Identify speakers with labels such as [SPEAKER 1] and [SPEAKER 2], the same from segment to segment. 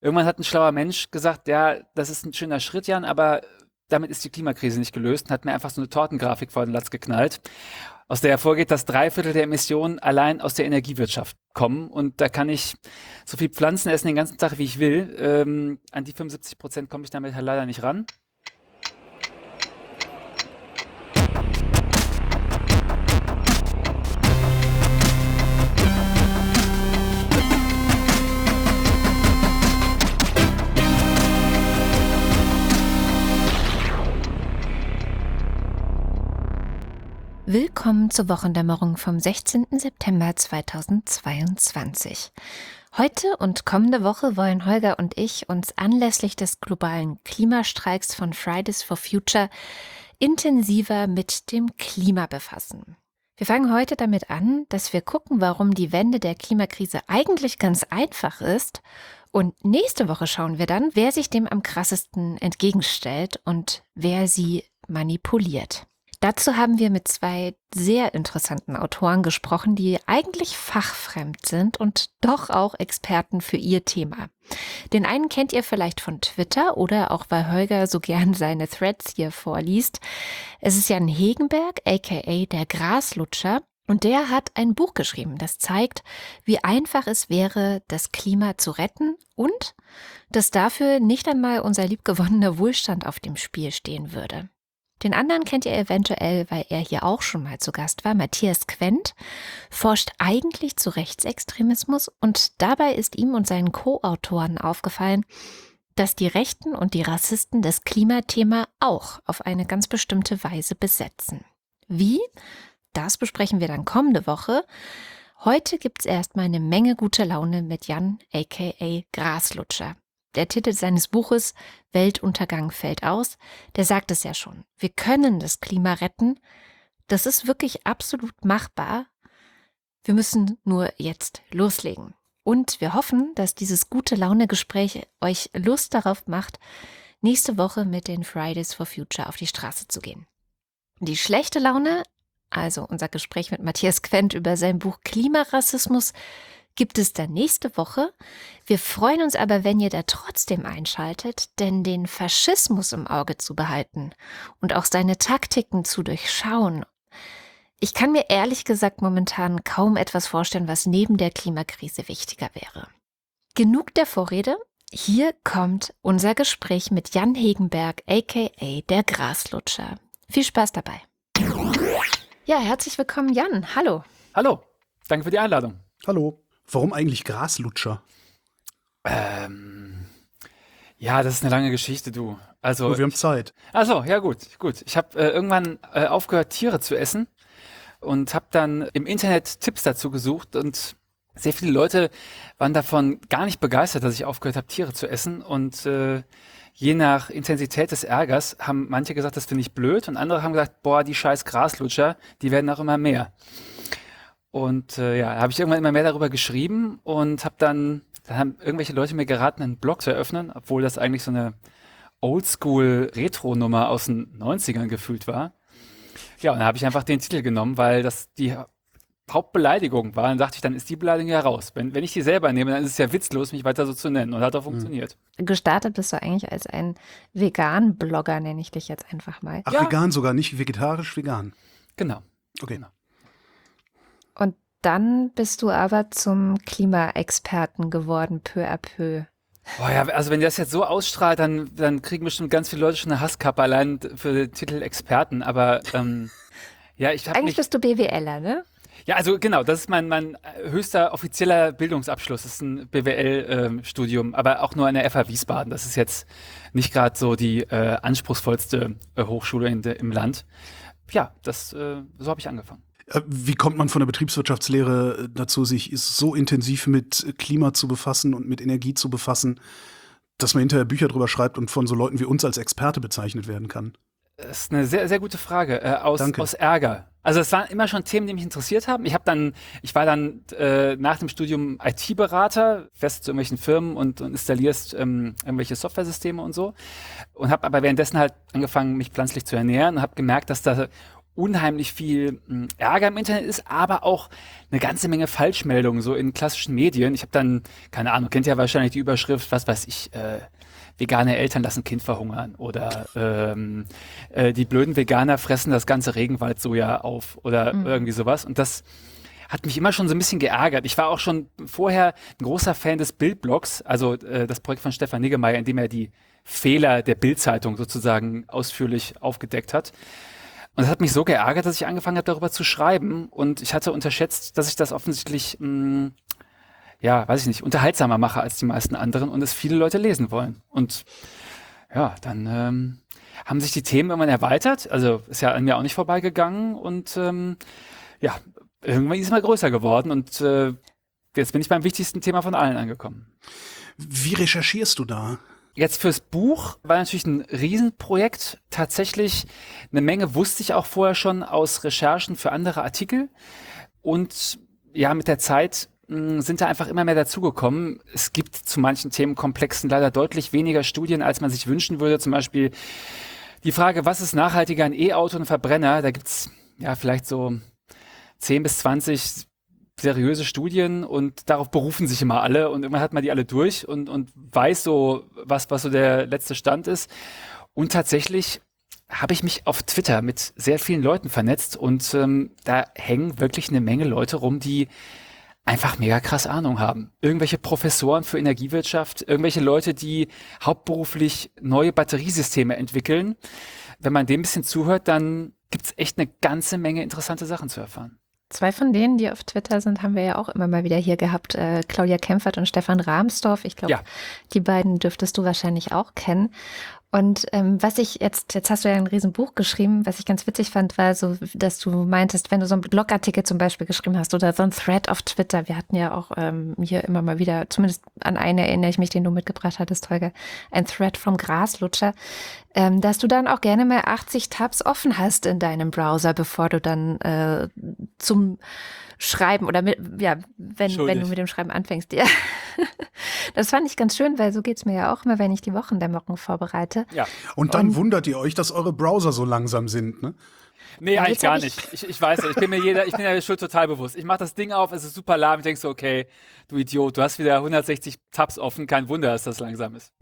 [SPEAKER 1] irgendwann hat ein schlauer Mensch gesagt, ja, das ist ein schöner Schritt, Jan, aber damit ist die Klimakrise nicht gelöst und hat mir einfach so eine Tortengrafik vor den Latz geknallt, aus der hervorgeht, dass 3/4 der Emissionen allein aus der Energiewirtschaft kommen. Und da kann ich so viel Pflanzen essen den ganzen Tag, wie ich will. An die 75% komme ich damit halt leider nicht ran.
[SPEAKER 2] Willkommen zur Wochendämmerung vom 16. September 2022. Heute und kommende Woche wollen Holger und ich uns anlässlich des globalen Klimastreiks von Fridays for Future intensiver mit dem Klima befassen. Wir fangen heute damit an, dass wir gucken, warum die Wende der Klimakrise eigentlich ganz einfach ist. Und nächste Woche schauen wir dann, wer sich dem am krassesten entgegenstellt und wer sie manipuliert. Dazu haben wir mit zwei sehr interessanten Autoren gesprochen, die eigentlich fachfremd sind und doch auch Experten für ihr Thema. Den einen kennt ihr vielleicht von Twitter oder auch, weil Holger so gern seine Threads hier vorliest. Es ist Jan Hegenberg, aka der Graslutscher, und der hat ein Buch geschrieben, das zeigt, wie einfach es wäre, das Klima zu retten und dass dafür nicht einmal unser liebgewonnener Wohlstand auf dem Spiel stehen würde. Den anderen kennt ihr eventuell, weil er hier auch schon mal zu Gast war. Matthias Quent forscht eigentlich zu Rechtsextremismus und dabei ist ihm und seinen Co-Autoren aufgefallen, dass die Rechten und die Rassisten das Klimathema auch auf eine ganz bestimmte Weise besetzen. Wie? Das besprechen wir dann kommende Woche. Heute gibt's erstmal eine Menge gute Laune mit Jan, aka Graslutscher. Der Titel seines Buches Weltuntergang fällt aus, der sagt es ja schon. Wir können das Klima retten. Das ist wirklich absolut machbar. Wir müssen nur jetzt loslegen. Und wir hoffen, dass dieses gute-Laune-Gespräch euch Lust darauf macht, nächste Woche mit den Fridays for Future auf die Straße zu gehen. Die schlechte Laune, also unser Gespräch mit Matthias Quent über sein Buch Klimarassismus, gibt es dann nächste Woche. Wir freuen uns aber, wenn ihr da trotzdem einschaltet, denn den Faschismus im Auge zu behalten und auch seine Taktiken zu durchschauen. Ich kann mir ehrlich gesagt momentan kaum etwas vorstellen, was neben der Klimakrise wichtiger wäre. Genug der Vorrede. Hier kommt unser Gespräch mit Jan Hegenberg, aka der Graslutscher. Viel Spaß dabei. Ja, herzlich willkommen, Jan. Hallo.
[SPEAKER 1] Hallo, danke für die Einladung.
[SPEAKER 3] Hallo. Warum eigentlich Graslutscher?
[SPEAKER 1] Ja, das ist eine lange Geschichte, du. Also,
[SPEAKER 3] Wir haben Zeit.
[SPEAKER 1] Achso, ja gut. Ich habe irgendwann aufgehört, Tiere zu essen und habe dann im Internet Tipps dazu gesucht und sehr viele Leute waren davon gar nicht begeistert, dass ich aufgehört habe, Tiere zu essen und je nach Intensität des Ärgers haben manche gesagt, das finde ich blöd und andere haben gesagt, boah, die scheiß Graslutscher, die werden auch immer mehr. Und ja, da habe ich irgendwann immer mehr darüber geschrieben und dann haben irgendwelche Leute mir geraten, einen Blog zu eröffnen, obwohl das eigentlich so eine Oldschool-Retro-Nummer aus den 90ern gefühlt war. Ja, und da habe ich einfach den Titel genommen, weil das die Hauptbeleidigung war. Dann dachte ich, dann ist die Beleidigung ja raus. Wenn ich die selber nehme, dann ist es ja witzlos, mich weiter so zu nennen. Und hat auch funktioniert.
[SPEAKER 2] Gestartet bist du eigentlich als ein Vegan-Blogger, nenne ich dich jetzt einfach mal.
[SPEAKER 3] Ach,
[SPEAKER 1] Ja.
[SPEAKER 3] vegan sogar, nicht vegetarisch, vegan.
[SPEAKER 1] Genau.
[SPEAKER 3] Okay.
[SPEAKER 1] Genau.
[SPEAKER 2] Und dann bist du aber zum Klimaexperten geworden, peu à peu.
[SPEAKER 1] Boah, ja, also wenn das jetzt so ausstrahlt, dann kriegen bestimmt ganz viele Leute schon eine Hasskappe allein für den Titel Experten. Aber ja, ich habe
[SPEAKER 2] Eigentlich bist du BWLer, ne?
[SPEAKER 1] Ja, also genau, das ist mein höchster offizieller Bildungsabschluss. Das ist ein BWL-Studium, aber auch nur an der FH Wiesbaden. Das ist jetzt nicht gerade so die anspruchsvollste Hochschule im Land. Ja, so habe ich angefangen.
[SPEAKER 3] Wie kommt man von der Betriebswirtschaftslehre dazu, sich so intensiv mit Klima zu befassen und mit Energie zu befassen, dass man hinterher Bücher drüber schreibt und von so Leuten wie uns als Experte bezeichnet werden kann?
[SPEAKER 1] Das ist eine sehr, sehr gute Frage. Aus Ärger. Also es waren immer schon Themen, die mich interessiert haben. Ich war dann nach dem Studium IT-Berater, fährst zu irgendwelchen Firmen und installierst irgendwelche Softwaresysteme und so. Und habe aber währenddessen halt angefangen, mich pflanzlich zu ernähren und habe gemerkt, dass da unheimlich viel Ärger im Internet ist, aber auch eine ganze Menge Falschmeldungen, so in klassischen Medien. Ich habe dann, keine Ahnung, kennt ja wahrscheinlich die Überschrift, was weiß ich, vegane Eltern lassen Kind verhungern oder die blöden Veganer fressen das ganze Regenwaldsoja auf oder irgendwie sowas. Und das hat mich immer schon so ein bisschen geärgert. Ich war auch schon vorher ein großer Fan des Bild-Blogs, also das Projekt von Stefan Niggemeier, in dem er die Fehler der Bild-Zeitung sozusagen ausführlich aufgedeckt hat. Und das hat mich so geärgert, dass ich angefangen habe, darüber zu schreiben. Und ich hatte unterschätzt, dass ich das offensichtlich, weiß ich nicht, unterhaltsamer mache als die meisten anderen und es viele Leute lesen wollen. Und ja, dann haben sich die Themen irgendwann erweitert. Also ist ja an mir auch nicht vorbeigegangen. Und irgendwann ist es mal größer geworden. Und jetzt bin ich beim wichtigsten Thema von allen angekommen.
[SPEAKER 3] Wie recherchierst du da?
[SPEAKER 1] Jetzt fürs Buch war natürlich ein Riesenprojekt. Tatsächlich eine Menge wusste ich auch vorher schon aus Recherchen für andere Artikel. Und ja, mit der Zeit sind da einfach immer mehr dazugekommen. Es gibt zu manchen Themenkomplexen leider deutlich weniger Studien, als man sich wünschen würde. Zum Beispiel die Frage, was ist nachhaltiger, ein E-Auto und ein Verbrenner? Da gibt's ja vielleicht so 10 bis 20 seriöse Studien und darauf berufen sich immer alle und irgendwann hat man die alle durch und weiß so, was so der letzte Stand ist. Und tatsächlich habe ich mich auf Twitter mit sehr vielen Leuten vernetzt und da hängen wirklich eine Menge Leute rum, die einfach mega krass Ahnung haben. Irgendwelche Professoren für Energiewirtschaft, irgendwelche Leute, die hauptberuflich neue Batteriesysteme entwickeln. Wenn man dem ein bisschen zuhört, dann gibt's echt eine ganze Menge interessante Sachen zu erfahren.
[SPEAKER 2] 2 von denen, die auf Twitter sind, haben wir ja auch immer mal wieder hier gehabt. Claudia Kempfert und Stefan Rahmsdorf. Ich glaube, Die beiden dürftest du wahrscheinlich auch kennen. Und was ich jetzt hast du ja ein Riesenbuch geschrieben, was ich ganz witzig fand, war so, dass du meintest, wenn du so einen Blogartikel zum Beispiel geschrieben hast oder so ein Thread auf Twitter, wir hatten ja auch hier immer mal wieder, zumindest an einen erinnere ich mich, den du mitgebracht hattest, Holger, ein Thread vom Graslutscher, dass du dann auch gerne mal 80 Tabs offen hast in deinem Browser, bevor du dann zum Schreiben oder wenn du mit dem Schreiben anfängst. Ja. Das fand ich ganz schön, weil so geht's mir ja auch immer, wenn ich die Wochendämmerung vorbereite.
[SPEAKER 3] Ja. Und dann wundert ihr euch, dass eure Browser so langsam sind, ne?
[SPEAKER 1] Nee, eigentlich gar nicht. Ich weiß ja, ich bin der Schuld total bewusst. Ich mache das Ding auf, es ist super lahm, ich denke so, okay, du Idiot, du hast wieder 160 Tabs offen, kein Wunder, dass das langsam ist.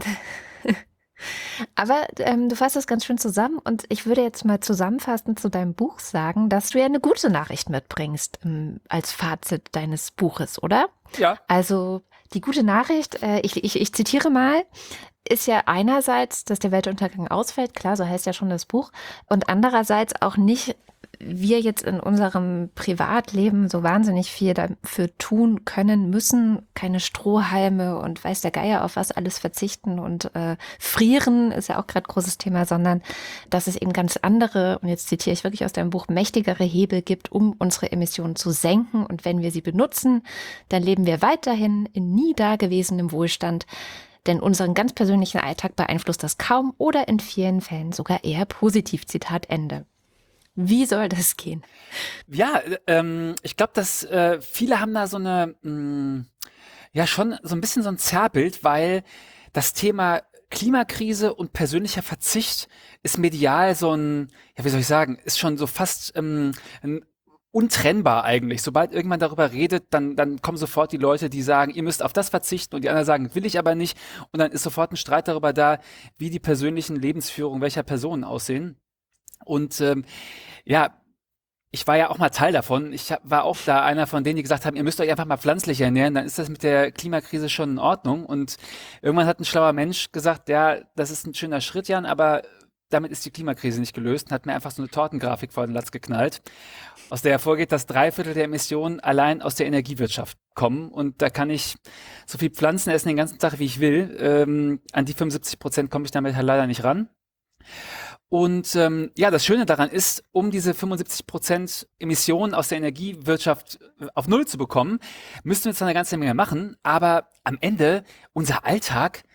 [SPEAKER 2] Aber du fasst das ganz schön zusammen und ich würde jetzt mal zusammenfassend zu deinem Buch sagen, dass du ja eine gute Nachricht mitbringst als Fazit deines Buches, oder?
[SPEAKER 1] Ja.
[SPEAKER 2] Also die gute Nachricht, ich zitiere mal, ist ja einerseits, dass der Weltuntergang ausfällt, klar, so heißt ja schon das Buch, und andererseits auch nicht wir jetzt in unserem Privatleben so wahnsinnig viel dafür tun können müssen, keine Strohhalme und weiß der Geier auf was alles verzichten und frieren ist ja auch gerade großes Thema, sondern dass es eben ganz andere, und jetzt zitiere ich wirklich aus deinem Buch, mächtigere Hebel gibt, um unsere Emissionen zu senken, und wenn wir sie benutzen, dann leben wir weiterhin in nie dagewesenem Wohlstand, denn unseren ganz persönlichen Alltag beeinflusst das kaum oder in vielen Fällen sogar eher positiv. Zitat Ende. Wie soll das gehen?
[SPEAKER 1] Ja, ich glaube, dass viele haben da so eine, schon so ein bisschen so ein Zerrbild, weil das Thema Klimakrise und persönlicher Verzicht ist medial so ein, ja, wie soll ich sagen, ist schon so fast untrennbar eigentlich. Sobald irgendwann darüber redet, dann kommen sofort die Leute, die sagen, ihr müsst auf das verzichten, und die anderen sagen, will ich aber nicht. Und dann ist sofort ein Streit darüber da, wie die persönlichen Lebensführungen welcher Personen aussehen. Und ich war ja auch mal Teil davon. Ich war auch da einer von denen, die gesagt haben, ihr müsst euch einfach mal pflanzlich ernähren, dann ist das mit der Klimakrise schon in Ordnung. Und irgendwann hat ein schlauer Mensch gesagt, ja, das ist ein schöner Schritt, Jan, aber damit ist die Klimakrise nicht gelöst, und hat mir einfach so eine Tortengrafik vor den Latz geknallt, aus der hervorgeht, dass 3/4 der Emissionen allein aus der Energiewirtschaft kommen. Und da kann ich so viel Pflanzen essen den ganzen Tag, wie ich will. An die 75% komme ich damit halt leider nicht ran. Und das Schöne daran ist, um diese 75% Emissionen aus der Energiewirtschaft auf Null zu bekommen, müssten wir jetzt noch eine ganze Menge machen. Aber am Ende, unser Alltag,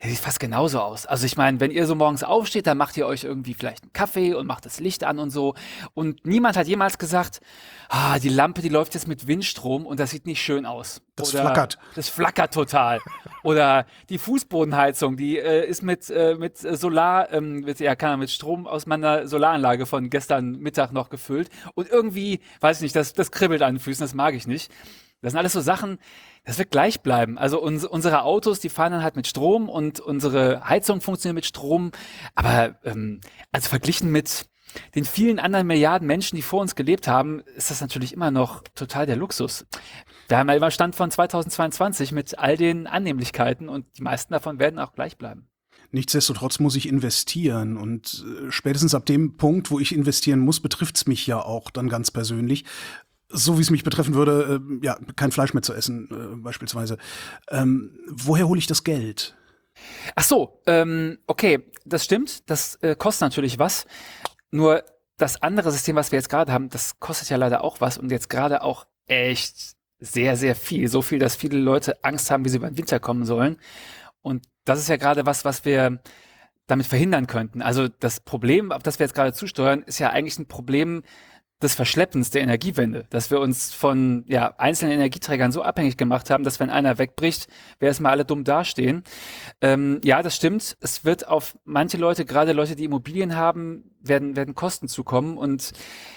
[SPEAKER 1] Der sieht fast genauso aus. Also ich meine, wenn ihr so morgens aufsteht, dann macht ihr euch irgendwie vielleicht einen Kaffee und macht das Licht an und so. Und niemand hat jemals gesagt, die Lampe, die läuft jetzt mit Windstrom und das sieht nicht schön aus.
[SPEAKER 3] Das
[SPEAKER 1] Oder
[SPEAKER 3] flackert.
[SPEAKER 1] Das flackert total. Oder die Fußbodenheizung, die ist mit Solar, mit Strom aus meiner Solaranlage von gestern Mittag noch gefüllt. Und irgendwie, weiß ich nicht, das kribbelt an den Füßen, das mag ich nicht. Das sind alles so Sachen, das wird gleich bleiben. Also unsere Autos, die fahren dann halt mit Strom und unsere Heizung funktioniert mit Strom. Aber also verglichen mit den vielen anderen Milliarden Menschen, die vor uns gelebt haben, ist das natürlich immer noch total der Luxus. Wir haben ja immer Stand von 2022 mit all den Annehmlichkeiten und die meisten davon werden auch gleich bleiben.
[SPEAKER 3] Nichtsdestotrotz muss ich investieren und spätestens ab dem Punkt, wo ich investieren muss, betrifft es mich ja auch dann ganz persönlich. So wie es mich betreffen würde, kein Fleisch mehr zu essen, beispielsweise. Woher hole ich das Geld?
[SPEAKER 1] Ach so, okay, das stimmt, das kostet natürlich was. Nur das andere System, was wir jetzt gerade haben, das kostet ja leider auch was und jetzt gerade auch echt sehr, sehr viel. So viel, dass viele Leute Angst haben, wie sie über den Winter kommen sollen. Und das ist ja gerade was wir damit verhindern könnten. Also das Problem, auf das wir jetzt gerade zusteuern, ist ja eigentlich ein Problem des Verschleppens der Energiewende, dass wir uns von einzelnen Energieträgern so abhängig gemacht haben, dass wenn einer wegbricht, wir erstmal alle dumm dastehen. Das stimmt. Es wird auf manche Leute, gerade Leute, die Immobilien haben, werden Kosten zukommen. Und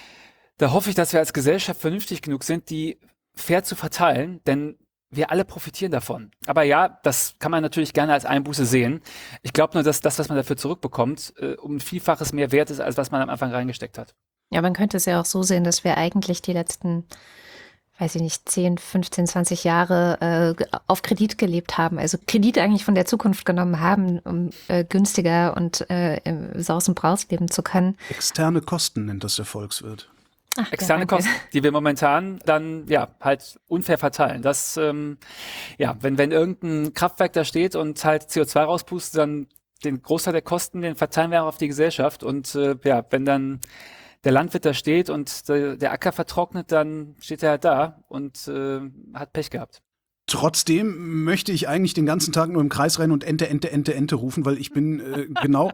[SPEAKER 1] da hoffe ich, dass wir als Gesellschaft vernünftig genug sind, die fair zu verteilen, denn wir alle profitieren davon. Aber ja, das kann man natürlich gerne als Einbuße sehen. Ich glaube nur, dass das, was man dafür zurückbekommt, um ein Vielfaches mehr wert ist, als was man am Anfang reingesteckt hat.
[SPEAKER 2] Ja, man könnte es ja auch so sehen, dass wir eigentlich die letzten, weiß ich nicht, 10, 15, 20 Jahre auf Kredit gelebt haben. Also Kredit eigentlich von der Zukunft genommen haben, um günstiger und im Saus und Braus leben zu können.
[SPEAKER 3] Externe Kosten nennt das der Volkswirt.
[SPEAKER 2] Ach,
[SPEAKER 1] Externe Kosten, die wir momentan dann halt unfair verteilen. Das, wenn irgendein Kraftwerk da steht und halt CO2 rauspustet, dann den Großteil der Kosten, den verteilen wir auch auf die Gesellschaft. Und wenn dann der Landwirt da steht und der Acker vertrocknet, dann steht er halt da und hat Pech gehabt.
[SPEAKER 3] Trotzdem möchte ich eigentlich den ganzen Tag nur im Kreis rennen und Ente rufen, weil ich bin genau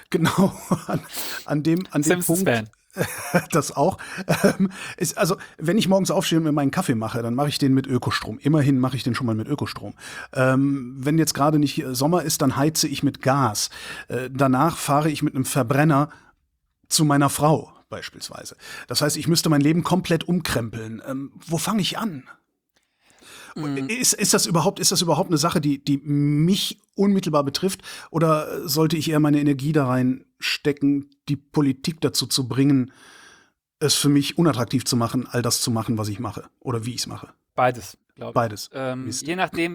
[SPEAKER 3] an dem Punkt. Das auch. Also, wenn ich morgens aufstehe und mir meinen Kaffee mache, dann mache ich den mit Ökostrom. Immerhin mache ich den schon mal mit Ökostrom. Wenn jetzt gerade nicht Sommer ist, dann heize ich mit Gas. Danach fahre ich mit einem Verbrenner zu meiner Frau beispielsweise. Das heißt, ich müsste mein Leben komplett umkrempeln. Wo fange ich an? Ist das überhaupt eine Sache, die mich unmittelbar betrifft? Oder sollte ich eher meine Energie da reinstecken, die Politik dazu zu bringen, es für mich unattraktiv zu machen, all das zu machen, was ich mache oder wie ich es mache?
[SPEAKER 1] Beides, glaube ich.
[SPEAKER 3] Beides.
[SPEAKER 1] Je nachdem,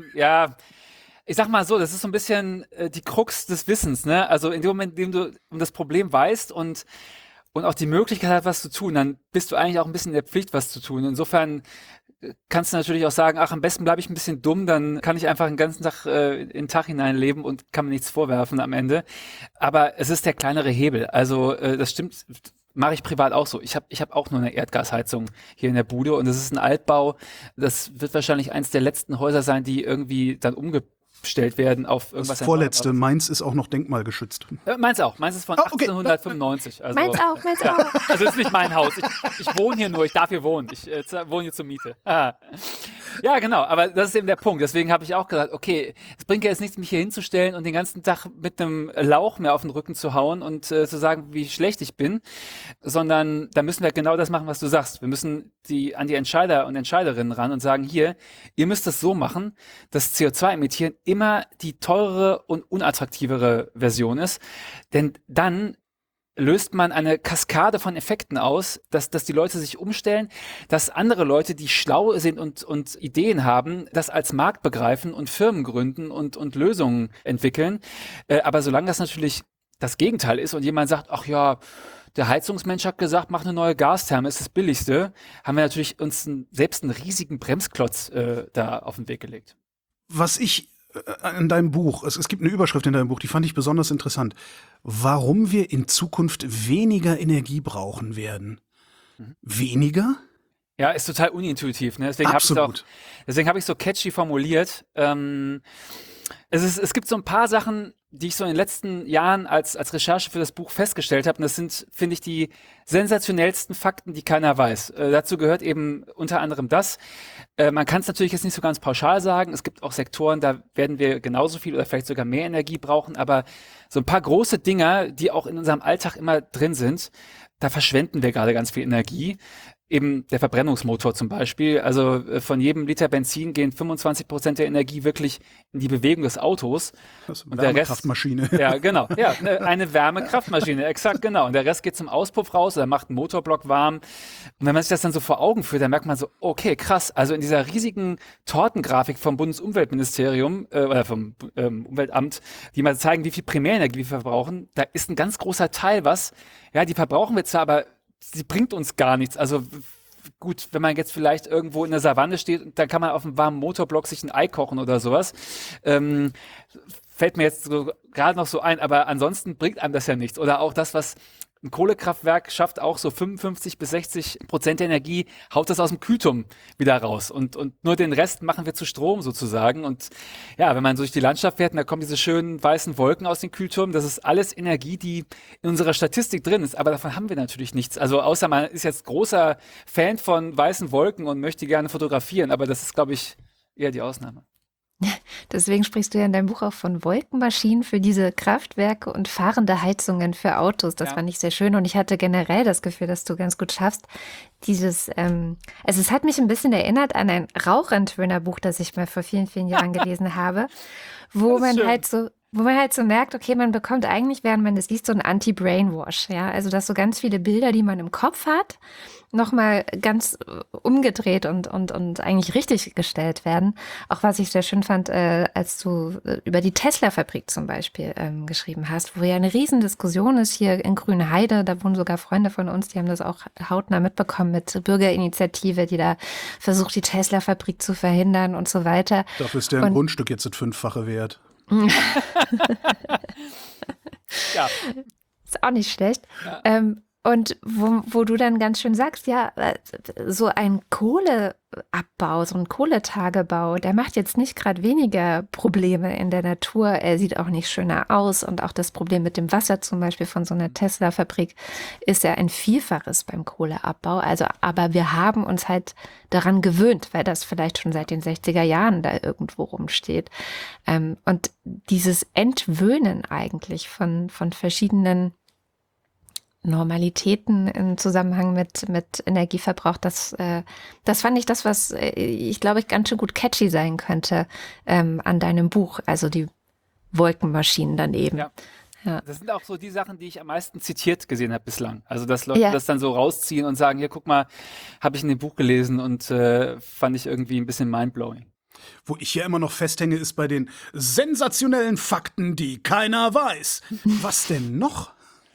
[SPEAKER 1] ich sag mal so, das ist so ein bisschen die Krux des Wissens, ne? Also in dem Moment, in dem du um das Problem weißt und auch die Möglichkeit hast, was zu tun, dann bist du eigentlich auch ein bisschen in der Pflicht, was zu tun. Insofern kannst du natürlich auch sagen, am besten bleibe ich ein bisschen dumm, dann kann ich einfach den ganzen Tag in den Tag hineinleben und kann mir nichts vorwerfen am Ende. Aber es ist der kleinere Hebel. Also das stimmt, mache ich privat auch so. Ich hab auch nur eine Erdgasheizung hier in der Bude und es ist ein Altbau. Das wird wahrscheinlich eins der letzten Häuser sein, die irgendwie dann umgestellt werden auf irgendwas.
[SPEAKER 3] Das vorletzte, meins ist auch noch denkmalgeschützt.
[SPEAKER 1] Meins auch. Meins ist von 1895. Also,
[SPEAKER 2] Meins auch.
[SPEAKER 1] Also das ist nicht mein Haus. Ich wohne hier nur, ich darf hier wohnen. Ich wohne hier zur Miete. Ja, genau, aber das ist eben der Punkt. Deswegen habe ich auch gesagt, okay, es bringt ja jetzt nichts, mich hier hinzustellen und den ganzen Tag mit einem Lauch mir auf den Rücken zu hauen und zu sagen, wie schlecht ich bin, sondern da müssen wir genau das machen, was du sagst. Wir müssen an die Entscheider und Entscheiderinnen ran und sagen, hier, ihr müsst das so machen, dass CO2-Emittieren immer die teurere und unattraktivere Version ist, denn dann löst man eine Kaskade von Effekten aus, dass die Leute sich umstellen, dass andere Leute, die schlau sind und Ideen haben, das als Markt begreifen und Firmen gründen und Lösungen entwickeln. Aber solange das natürlich das Gegenteil ist und jemand sagt, ach ja, der Heizungsmensch hat gesagt, mach eine neue Gastherme, ist das Billigste, haben wir natürlich uns selbst einen riesigen Bremsklotz da auf den Weg gelegt.
[SPEAKER 3] Was ich in deinem Buch, es gibt eine Überschrift in deinem Buch, die fand ich besonders interessant. Warum wir in Zukunft weniger Energie brauchen werden. Weniger?
[SPEAKER 1] Ja, ist total unintuitiv, ne? Deswegen habe ich es so catchy formuliert. Es gibt so ein paar Sachen, die ich so in den letzten Jahren als Recherche für das Buch festgestellt habe. Und das sind, finde ich, die sensationellsten Fakten, die keiner weiß. Dazu gehört eben unter anderem das. Man kann es natürlich jetzt nicht so ganz pauschal sagen. Es gibt auch Sektoren, da werden wir genauso viel oder vielleicht sogar mehr Energie brauchen. Aber so ein paar große Dinger, die auch in unserem Alltag immer drin sind, da verschwenden wir gerade ganz viel Energie. Eben der Verbrennungsmotor zum Beispiel. Also von jedem Liter Benzin gehen 25% der Energie wirklich in die Bewegung des Autos.
[SPEAKER 3] Das ist
[SPEAKER 1] Und
[SPEAKER 3] eine
[SPEAKER 1] der Rest,
[SPEAKER 3] Wärmekraftmaschine.
[SPEAKER 1] ja, genau. Ja, eine Wärmekraftmaschine, exakt, genau. Und der Rest geht zum Auspuff raus oder macht einen Motorblock warm. Und wenn man sich das dann so vor Augen führt, dann merkt man so, okay, krass. Also in dieser riesigen Tortengrafik vom Bundesumweltministerium oder vom Umweltamt, die mal zeigen, wie viel Primärenergie wir verbrauchen, da ist ein ganz großer Teil die verbrauchen wir zwar, aber sie bringt uns gar nichts. Also gut, wenn man jetzt vielleicht irgendwo in der Savanne steht, dann kann man auf einem warmen Motorblock sich ein Ei kochen oder sowas. Fällt mir jetzt so gerade noch so ein, aber ansonsten bringt einem das ja nichts. Oder auch das, was ein Kohlekraftwerk schafft, auch so 55-60% der Energie, haut das aus dem Kühlturm wieder raus. Und nur den Rest machen wir zu Strom sozusagen. Und ja, wenn man so durch die Landschaft fährt, und da kommen diese schönen weißen Wolken aus den Kühlturmen, das ist alles Energie, die in unserer Statistik drin ist. Aber davon haben wir natürlich nichts. Also außer man ist jetzt großer Fan von weißen Wolken und möchte gerne fotografieren. Aber das ist, glaube ich, eher die Ausnahme.
[SPEAKER 2] Deswegen sprichst du ja in deinem Buch auch von Wolkenmaschinen für diese Kraftwerke und fahrende Heizungen für Autos. Das fand ich sehr schön und ich hatte generell das Gefühl, dass du ganz gut schaffst, dieses, also es hat mich ein bisschen erinnert an ein Rauchentwöhnerbuch, das ich mal vor vielen, vielen Jahren gelesen habe, wo man halt so merkt, okay, man bekommt eigentlich, während man das liest, so ein Anti-Brainwash, ja, also dass so ganz viele Bilder, die man im Kopf hat, nochmal ganz umgedreht und eigentlich richtig gestellt werden. Auch was ich sehr schön fand, als du über die Tesla-Fabrik zum Beispiel geschrieben hast, wo ja eine riesen Diskussion ist hier in Grünheide, da wohnen sogar Freunde von uns, die haben das auch hautnah mitbekommen mit Bürgerinitiative, die da versucht, die Tesla-Fabrik zu verhindern und so weiter.
[SPEAKER 3] Dafür ist der Grundstück jetzt das 5-fache wert.
[SPEAKER 2] Ja. Ist auch nicht schlecht. Ja. Und wo du dann ganz schön sagst, ja, so ein Kohleabbau, so ein Kohletagebau, der macht jetzt nicht gerade weniger Probleme in der Natur. Er sieht auch nicht schöner aus. Und auch das Problem mit dem Wasser zum Beispiel von so einer Tesla-Fabrik ist ja ein Vielfaches beim Kohleabbau. Also, aber wir haben uns halt daran gewöhnt, weil das vielleicht schon seit den 60er Jahren da irgendwo rumsteht. Und dieses Entwöhnen eigentlich von verschiedenen Normalitäten im Zusammenhang mit Energieverbrauch, das fand ich das, was ich glaube ich ganz schön gut catchy sein könnte an deinem Buch, also die Wolkenmaschinen dann eben. Ja.
[SPEAKER 1] Ja. Das sind auch so die Sachen, die ich am meisten zitiert gesehen habe bislang. Also dass Leute das dann so rausziehen und sagen, hier guck mal, habe ich in dem Buch gelesen und fand ich irgendwie ein bisschen mindblowing.
[SPEAKER 3] Wo ich ja immer noch festhänge, ist bei den sensationellen Fakten, die keiner weiß. Was denn noch?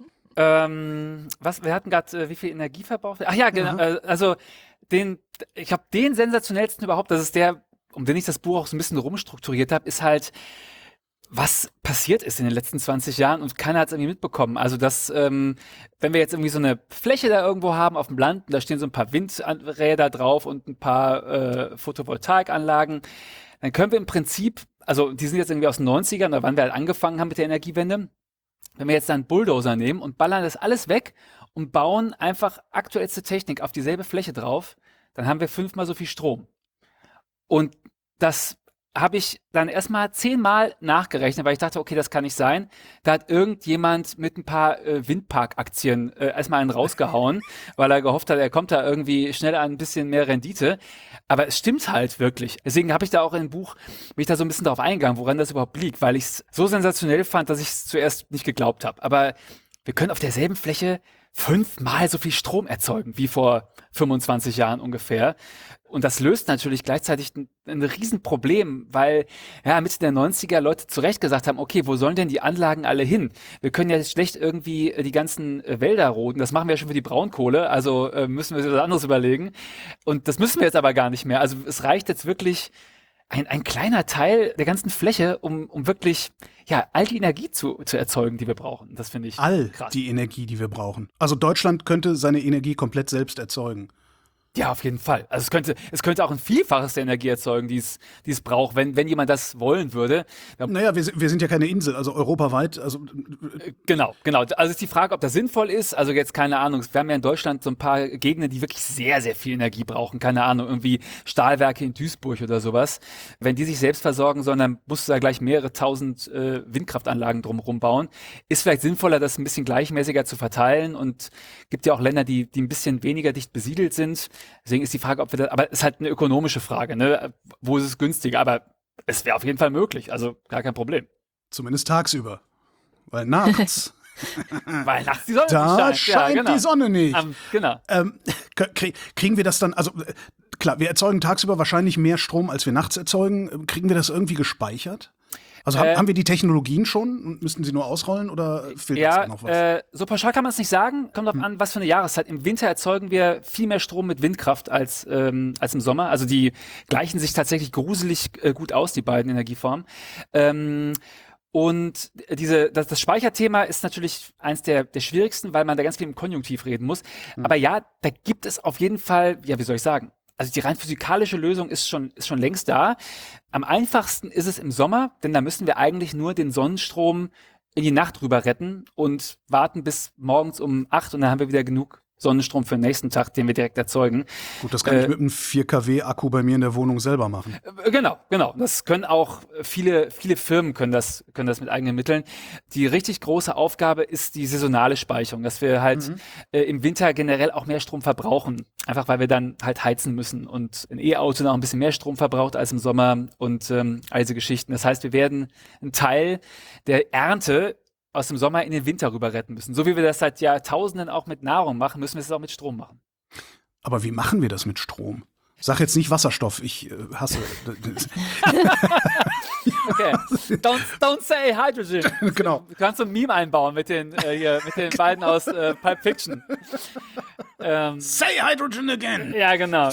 [SPEAKER 1] Wir hatten gerade, wie viel Energieverbrauch? Ach ja, genau. Also ich habe den sensationellsten überhaupt, das ist der, um den ich das Buch auch so ein bisschen rumstrukturiert habe, ist halt, was passiert ist in den letzten 20 Jahren und keiner hat es irgendwie mitbekommen. Also wenn wir jetzt irgendwie so eine Fläche da irgendwo haben auf dem Land, da stehen so ein paar Windräder drauf und ein paar Photovoltaikanlagen, dann können wir im Prinzip, also die sind jetzt irgendwie aus den 90ern, oder wann wir halt angefangen haben mit der Energiewende, wenn wir jetzt dann einen Bulldozer nehmen und ballern das alles weg und bauen einfach aktuellste Technik auf dieselbe Fläche drauf, dann haben wir 5-mal so viel Strom. Und das habe ich dann erstmal 10-mal nachgerechnet, weil ich dachte, okay, das kann nicht sein. Da hat irgendjemand mit ein paar Windpark-Aktien erstmal einen rausgehauen, weil er gehofft hat, er kommt da irgendwie schnell an ein bisschen mehr Rendite. Aber es stimmt halt wirklich. Deswegen habe ich da auch im Buch, bin ich da so ein bisschen drauf eingegangen, woran das überhaupt liegt, weil ich es so sensationell fand, dass ich es zuerst nicht geglaubt habe. Aber wir können auf derselben Fläche 5-mal so viel Strom erzeugen, wie vor 25 Jahren ungefähr. Und das löst natürlich gleichzeitig ein Riesenproblem, weil Mitte der 90er Leute zu Recht gesagt haben, okay, wo sollen denn die Anlagen alle hin? Wir können ja schlecht irgendwie die ganzen Wälder roden, das machen wir ja schon für die Braunkohle, also müssen wir uns was anderes überlegen. Und das müssen wir jetzt aber gar nicht mehr. Also es reicht jetzt wirklich ein kleiner Teil der ganzen Fläche, um wirklich all die Energie zu erzeugen, die wir brauchen. Das finde ich krass.
[SPEAKER 3] Die Energie, die wir brauchen. Also Deutschland könnte seine Energie komplett selbst erzeugen.
[SPEAKER 1] Ja, auf jeden Fall. Also es könnte auch ein Vielfaches der Energie erzeugen, die es braucht, wenn jemand das wollen würde.
[SPEAKER 3] Naja, wir sind ja keine Insel, also europaweit. Also
[SPEAKER 1] Genau. Also ist die Frage, ob das sinnvoll ist. Also jetzt keine Ahnung. Wir haben ja in Deutschland so ein paar Gegenden, die wirklich sehr, sehr viel Energie brauchen. Keine Ahnung, irgendwie Stahlwerke in Duisburg oder sowas. Wenn die sich selbst versorgen sollen, dann musst du da gleich mehrere tausend Windkraftanlagen drumherum bauen. Ist vielleicht sinnvoller, das ein bisschen gleichmäßiger zu verteilen, und gibt ja auch Länder, die ein bisschen weniger dicht besiedelt sind. Deswegen ist die Frage, ob wir das, aber es ist halt eine ökonomische Frage, ne? Wo ist es günstiger? Aber es wäre auf jeden Fall möglich, also gar kein Problem.
[SPEAKER 3] zumindest tagsüber. Weil nachts,
[SPEAKER 1] Weil nachts die Sonne
[SPEAKER 3] da
[SPEAKER 1] nicht scheint.
[SPEAKER 3] scheint
[SPEAKER 1] genau.
[SPEAKER 3] die Sonne nicht.
[SPEAKER 1] Genau.
[SPEAKER 3] Kriegen wir das dann, also klar, wir erzeugen tagsüber wahrscheinlich mehr Strom, als wir nachts erzeugen. Kriegen wir das irgendwie gespeichert? Also haben wir die Technologien schon und müssten sie nur ausrollen, oder fehlt das da noch was?
[SPEAKER 1] So pauschal kann man es nicht sagen. Kommt drauf an, was für eine Jahreszeit. Im Winter erzeugen wir viel mehr Strom mit Windkraft als im Sommer. Also die gleichen sich tatsächlich gruselig gut aus, die beiden Energieformen. Und das Speicherthema ist natürlich eins der schwierigsten, weil man da ganz viel im Konjunktiv reden muss. Aber ja, da gibt es auf jeden Fall, ja, wie soll ich sagen? Also die rein physikalische Lösung ist schon längst da. Am einfachsten ist es im Sommer, denn da müssen wir eigentlich nur den Sonnenstrom in die Nacht rüber retten und warten bis morgens um 8, und dann haben wir wieder genug Sonnenstrom für den nächsten Tag, den wir direkt erzeugen.
[SPEAKER 3] Gut, das kann ich mit einem 4 kW-Akku bei mir in der Wohnung selber machen.
[SPEAKER 1] Genau. Das können auch viele Firmen können das mit eigenen Mitteln. Die richtig große Aufgabe ist die saisonale Speicherung, dass wir halt im Winter generell auch mehr Strom verbrauchen. Einfach weil wir dann halt heizen müssen und ein E-Auto noch ein bisschen mehr Strom verbraucht als im Sommer und all diese Geschichten. Das heißt, wir werden einen Teil der Ernte aus dem Sommer in den Winter rüber retten müssen. So wie wir das seit Jahrtausenden auch mit Nahrung machen, müssen wir es auch mit Strom machen.
[SPEAKER 3] Aber wie machen wir das mit Strom? Sag jetzt nicht Wasserstoff, ich hasse.
[SPEAKER 1] Okay, don't say hydrogen.
[SPEAKER 3] Genau.
[SPEAKER 1] Du kannst so ein Meme einbauen mit den beiden aus Pulp Fiction.
[SPEAKER 3] Say hydrogen again!
[SPEAKER 1] Ja, genau.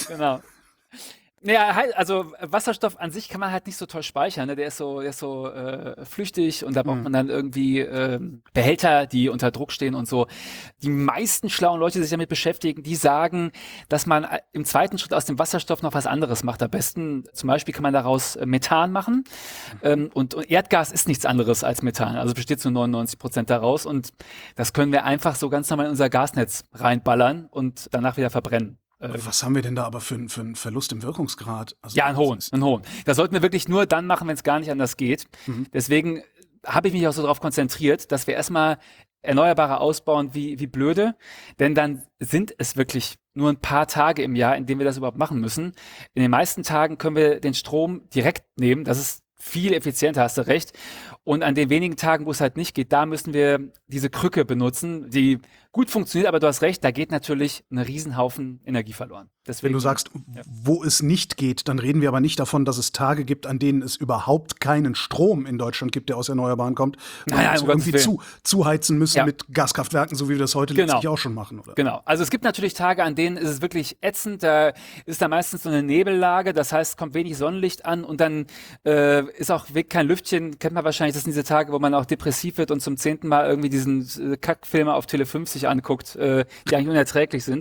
[SPEAKER 1] Naja, also Wasserstoff an sich kann man halt nicht so toll speichern, ne? Der ist so flüchtig, und da braucht man dann irgendwie Behälter, die unter Druck stehen und so. Die meisten schlauen Leute, die sich damit beschäftigen, die sagen, dass man im zweiten Schritt aus dem Wasserstoff noch was anderes macht. Am besten, zum Beispiel kann man daraus Methan machen, und Erdgas ist nichts anderes als Methan, also besteht zu 99% daraus, und das können wir einfach so ganz normal in unser Gasnetz reinballern und danach wieder verbrennen.
[SPEAKER 3] Was haben wir denn da aber für einen Verlust im Wirkungsgrad? Also,
[SPEAKER 1] Ja, einen hohen. Das sollten wir wirklich nur dann machen, wenn es gar nicht anders geht. Deswegen habe ich mich auch so darauf konzentriert, dass wir erstmal Erneuerbare ausbauen wie blöde, denn dann sind es wirklich nur ein paar Tage im Jahr, in denen wir das überhaupt machen müssen. In den meisten Tagen können wir den Strom direkt nehmen, das ist viel effizienter, hast du recht. Und an den wenigen Tagen, wo es halt nicht geht, da müssen wir diese Krücke benutzen, die gut funktioniert, aber du hast recht, da geht natürlich ein Riesenhaufen Energie verloren. Deswegen,
[SPEAKER 3] wenn du sagst, wo es nicht geht, dann reden wir aber nicht davon, dass es Tage gibt, an denen es überhaupt keinen Strom in Deutschland gibt, der aus Erneuerbaren kommt, und wir irgendwie zuheizen müssen mit Gaskraftwerken, so wie wir das heute letztlich auch schon machen, oder?
[SPEAKER 1] Genau. Also es gibt natürlich Tage, an denen ist es wirklich ätzend, da ist da meistens so eine Nebellage, das heißt, kommt wenig Sonnenlicht an, und dann ist auch wirklich kein Lüftchen, kennt man wahrscheinlich, das sind diese Tage, wo man auch depressiv wird und zum 10. Mal irgendwie diesen Kackfilme auf Tele 5 sich anguckt, die eigentlich unerträglich sind.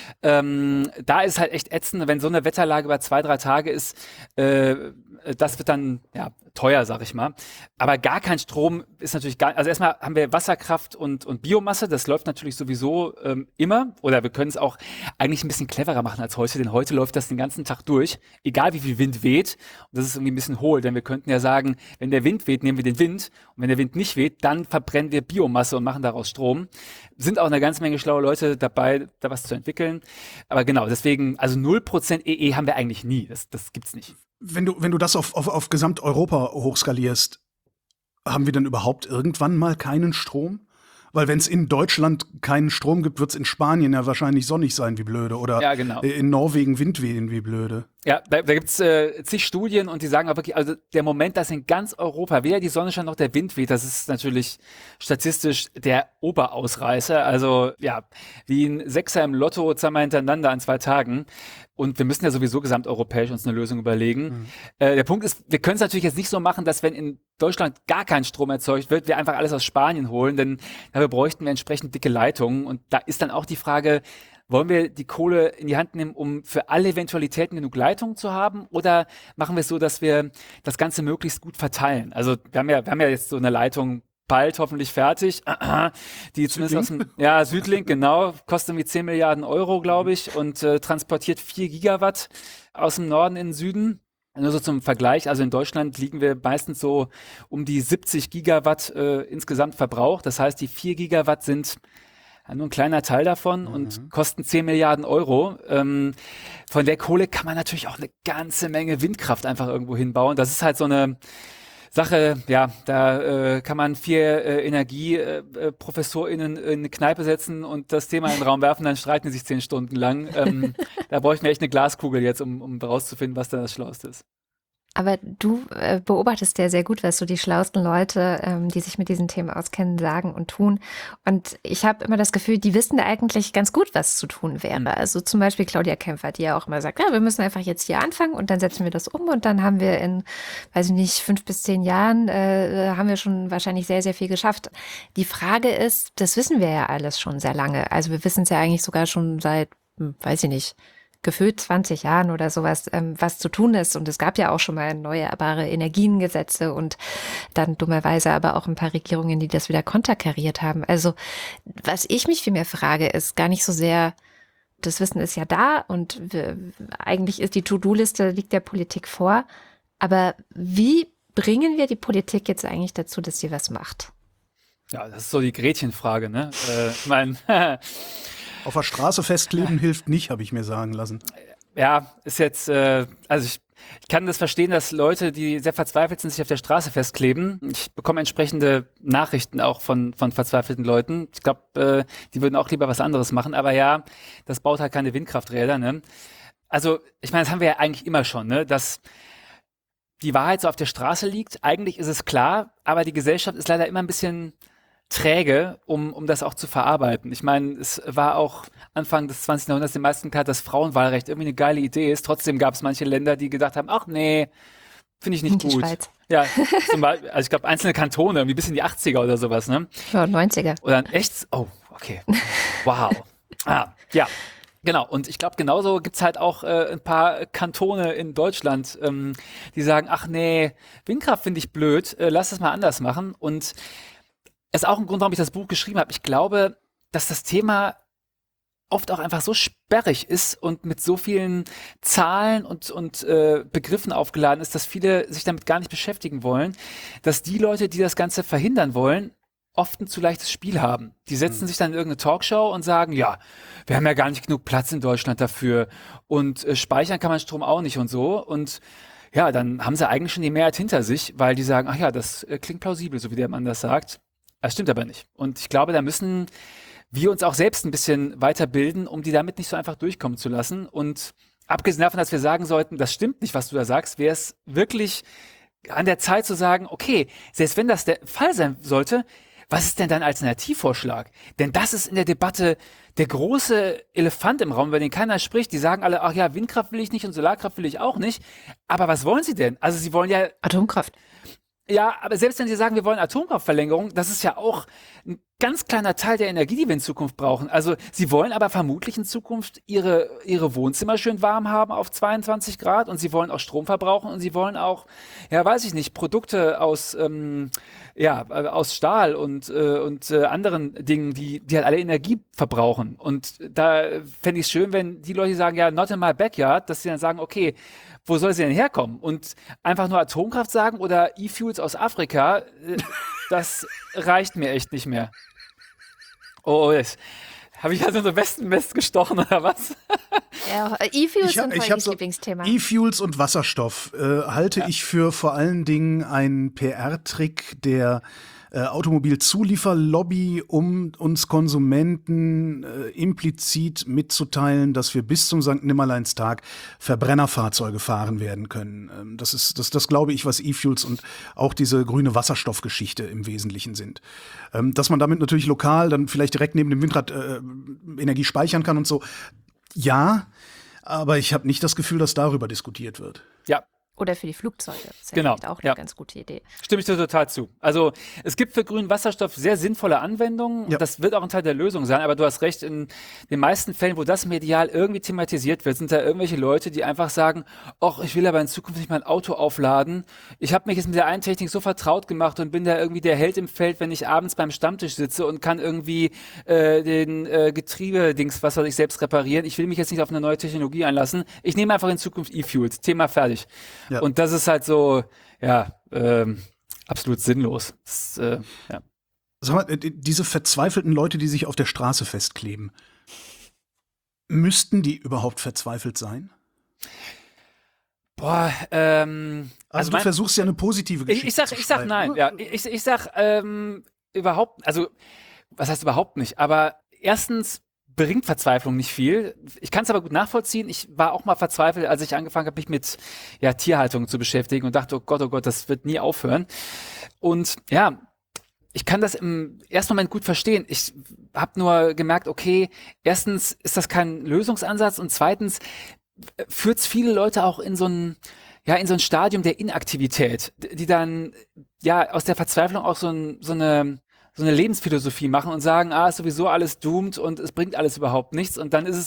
[SPEAKER 1] Da ist halt echt ätzend, wenn so eine Wetterlage über 2-3 Tage ist, das wird dann teuer, sag ich mal. Aber gar kein Strom ist natürlich also erstmal haben wir Wasserkraft und Biomasse, das läuft natürlich sowieso immer, oder wir können es auch eigentlich ein bisschen cleverer machen als heute, denn heute läuft das den ganzen Tag durch, egal wie viel Wind weht, und das ist irgendwie ein bisschen hohl, denn wir könnten ja sagen, wenn der Wind weht, nehmen wir den Wind, und wenn der Wind nicht weht, dann verbrennen wir Biomasse und machen daraus Strom. Sind auch eine ganze Menge schlaue Leute dabei, da was zu entwickeln, aber genau, deswegen, also 0% EE haben wir eigentlich nie, das gibt's nicht.
[SPEAKER 3] Wenn du das auf Gesamteuropa hochskalierst, haben wir dann überhaupt irgendwann mal keinen Strom? Weil wenn es in Deutschland keinen Strom gibt, wird es in Spanien ja wahrscheinlich sonnig sein wie blöde. Oder in Norwegen Wind wehen wie blöde.
[SPEAKER 1] Ja, da gibt's zig Studien, und die sagen auch wirklich, also der Moment, dass in ganz Europa weder die Sonne scheint noch der Wind weht, das ist natürlich statistisch der Oberausreißer. Also wie ein Sechser im Lotto zweimal hintereinander an 2 Tagen. Und wir müssen ja sowieso gesamteuropäisch uns eine Lösung überlegen. Der Punkt ist, wir können es natürlich jetzt nicht so machen, dass wenn in Deutschland gar kein Strom erzeugt wird, wir einfach alles aus Spanien holen, denn dafür bräuchten wir entsprechend dicke Leitungen. Und da ist dann auch die Frage, wollen wir die Kohle in die Hand nehmen, um für alle Eventualitäten genug Leitungen zu haben, oder machen wir es so, dass wir das Ganze möglichst gut verteilen? Also wir haben ja jetzt so eine Leitung bald hoffentlich fertig, die zumindest aus dem, Südlink, genau, kostet irgendwie 10 Milliarden Euro, glaube ich, und transportiert 4 Gigawatt aus dem Norden in den Süden. Nur so zum Vergleich, also in Deutschland liegen wir meistens so um die 70 Gigawatt insgesamt Verbrauch. Das heißt, die 4 Gigawatt sind nur ein kleiner Teil davon und kosten 10 Milliarden Euro. Von der Kohle kann man natürlich auch eine ganze Menge Windkraft einfach irgendwo hinbauen. Das ist halt so eine Sache, ja, da kann man 4 EnergieprofessorInnen in eine Kneipe setzen und das Thema in den Raum werfen, dann streiten die sich 10 Stunden lang. Da bräuchten wir echt eine Glaskugel jetzt, um herauszufinden, was da das Schlauste ist.
[SPEAKER 2] Aber du beobachtest ja sehr gut, was so die schlauesten Leute, die sich mit diesen Themen auskennen, sagen und tun. Und ich habe immer das Gefühl, die wissen eigentlich ganz gut, was zu tun wäre. Also zum Beispiel Claudia Kämpfer, die ja auch immer sagt, ja, wir müssen einfach jetzt hier anfangen und dann setzen wir das um und dann haben wir in, weiß ich nicht, 5 bis 10 Jahren haben wir schon wahrscheinlich sehr, sehr viel geschafft. Die Frage ist, das wissen wir ja alles schon sehr lange. Also wir wissen es ja eigentlich sogar schon seit, weiß ich nicht, gefühlt 20 Jahren oder sowas, was zu tun ist. Und es gab ja auch schon mal erneuerbare Energiengesetze und dann dummerweise aber auch ein paar Regierungen, die das wieder konterkariert haben. Also was ich mich vielmehr frage, ist gar nicht so sehr, das Wissen ist ja da und eigentlich ist die To-Do-Liste, liegt der Politik vor. Aber wie bringen wir die Politik jetzt eigentlich dazu, dass sie was macht?
[SPEAKER 1] Ja, das ist so die Gretchenfrage, ne? Ich meine,
[SPEAKER 3] auf der Straße festkleben hilft nicht, habe ich mir sagen lassen.
[SPEAKER 1] Ja, ist jetzt, also ich kann das verstehen, dass Leute, die sehr verzweifelt sind, sich auf der Straße festkleben. Ich bekomme entsprechende Nachrichten auch von verzweifelten Leuten. Ich glaube, die würden auch lieber was anderes machen. Aber ja, das baut halt keine Windkrafträder, ne? Also, ich meine, das haben wir ja eigentlich immer schon, ne? Dass die Wahrheit so auf der Straße liegt. Eigentlich ist es klar, aber die Gesellschaft ist leider immer ein bisschen träge, um das auch zu verarbeiten. Ich meine, es war auch Anfang des 20. Jahrhunderts den meisten klar, dass Frauenwahlrecht irgendwie eine geile Idee ist. Trotzdem gab es manche Länder, die gedacht haben, ach nee, finde ich nicht
[SPEAKER 2] Die
[SPEAKER 1] gut.
[SPEAKER 2] Schweiz.
[SPEAKER 1] Ja, zum Beispiel, also ich glaube einzelne Kantone, irgendwie bis in die 80er oder sowas, ne?
[SPEAKER 2] Ja, 90er.
[SPEAKER 1] Oder echt? Oh, okay. Wow. Ja. Genau, und ich glaube, genauso gibt's halt auch ein paar Kantone in Deutschland, die sagen, ach nee, Windkraft finde ich blöd, lass es mal anders machen. Und das ist auch ein Grund, warum ich das Buch geschrieben habe. Ich glaube, dass das Thema oft auch einfach so sperrig ist und mit so vielen Zahlen und Begriffen aufgeladen ist, dass viele sich damit gar nicht beschäftigen wollen, dass die Leute, die das Ganze verhindern wollen, oft ein zu leichtes Spiel haben. Die setzen sich dann in irgendeine Talkshow und sagen, ja, wir haben ja gar nicht genug Platz in Deutschland dafür und speichern kann man Strom auch nicht und so. Und ja, dann haben sie eigentlich schon die Mehrheit hinter sich, weil die sagen, ach ja, das klingt plausibel, so wie der Mann das sagt. Das stimmt aber nicht. Und ich glaube, da müssen wir uns auch selbst ein bisschen weiterbilden, um die damit nicht so einfach durchkommen zu lassen. Und abgesehen davon, dass wir sagen sollten, das stimmt nicht, was du da sagst, wäre es wirklich an der Zeit zu sagen, okay, selbst wenn das der Fall sein sollte, was ist denn dein Alternativvorschlag? Denn das ist in der Debatte der große Elefant im Raum, über den keiner spricht. Die sagen alle, ach ja, Windkraft will ich nicht und Solarkraft will ich auch nicht. Aber was wollen sie denn? Also sie wollen ja
[SPEAKER 2] Atomkraft.
[SPEAKER 1] Ja, aber selbst wenn Sie sagen, wir wollen Atomkraftverlängerung, das ist ja auch ein ganz kleiner Teil der Energie, die wir in Zukunft brauchen. Also Sie wollen aber vermutlich in Zukunft Ihre Wohnzimmer schön warm haben auf 22 Grad und Sie wollen auch Strom verbrauchen und Sie wollen auch, ja, weiß ich nicht, Produkte aus Stahl und anderen Dingen, die halt alle Energie verbrauchen. Und da fände ich es schön, wenn die Leute sagen, ja, not in my backyard, dass sie dann sagen, okay, wo soll sie denn herkommen? Und einfach nur Atomkraft sagen oder E-Fuels aus Afrika, das reicht mir echt nicht mehr. Oh, jetzt habe ich also so Westenmist gestochen oder was?
[SPEAKER 2] Ja, E-Fuels sind
[SPEAKER 3] ich
[SPEAKER 2] mein
[SPEAKER 3] so
[SPEAKER 2] Lieblingsthema.
[SPEAKER 3] E-Fuels und Wasserstoff halte ich für vor allen Dingen einen PR-Trick der Automobilzulieferlobby, um uns Konsumenten implizit mitzuteilen, dass wir bis zum Sankt Nimmerleinstag Verbrennerfahrzeuge fahren werden können. Das ist das glaube ich, was E-Fuels und auch diese grüne Wasserstoffgeschichte im Wesentlichen sind. Dass man damit natürlich lokal dann vielleicht direkt neben dem Windrad Energie speichern kann und so. Ja, aber ich habe nicht das Gefühl, dass darüber diskutiert wird.
[SPEAKER 1] Ja.
[SPEAKER 2] Oder für die Flugzeuge. Das ist ja
[SPEAKER 1] Genau,
[SPEAKER 2] vielleicht auch
[SPEAKER 1] ja.
[SPEAKER 2] eine ganz gute Idee.
[SPEAKER 1] Stimme ich dir total zu. Also es gibt für grünen Wasserstoff sehr sinnvolle Anwendungen
[SPEAKER 3] Ja.
[SPEAKER 1] und das wird auch ein Teil der Lösung sein, aber du hast recht, in den meisten Fällen, wo das medial irgendwie thematisiert wird, sind da irgendwelche Leute, die einfach sagen, ach, ich will aber in Zukunft nicht mein Auto aufladen. Ich habe mich jetzt mit der einen Technik so vertraut gemacht und bin da irgendwie der Held im Feld, wenn ich abends beim Stammtisch sitze und kann irgendwie den Getriebedings, was weiß ich, selbst reparieren. Ich will mich jetzt nicht auf eine neue Technologie einlassen. Ich nehme einfach in Zukunft E-Fuels. Thema fertig.
[SPEAKER 3] Ja.
[SPEAKER 1] Und das ist halt so, ja, absolut sinnlos. Das, ja.
[SPEAKER 3] Sag mal, diese verzweifelten Leute, die sich auf der Straße festkleben, müssten die überhaupt verzweifelt sein?
[SPEAKER 1] Boah,
[SPEAKER 3] Also du versuchst ja eine positive Geschichte
[SPEAKER 1] ich sag
[SPEAKER 3] zu schreiben,
[SPEAKER 1] nein,
[SPEAKER 3] oder?
[SPEAKER 1] ja. Ich sag überhaupt, also was heißt überhaupt nicht, aber erstens bringt Verzweiflung nicht viel. Ich kann es aber gut nachvollziehen. Ich war auch mal verzweifelt, als ich angefangen habe, mich mit Tierhaltung zu beschäftigen und dachte, oh Gott, das wird nie aufhören. Und ja, ich kann das im ersten Moment gut verstehen. Ich habe nur gemerkt, okay, erstens ist das kein Lösungsansatz und zweitens führt es viele Leute auch in so ein Stadium der Inaktivität, die dann aus der Verzweiflung auch so eine Lebensphilosophie machen und sagen, ist sowieso alles doomed und es bringt alles überhaupt nichts und dann ist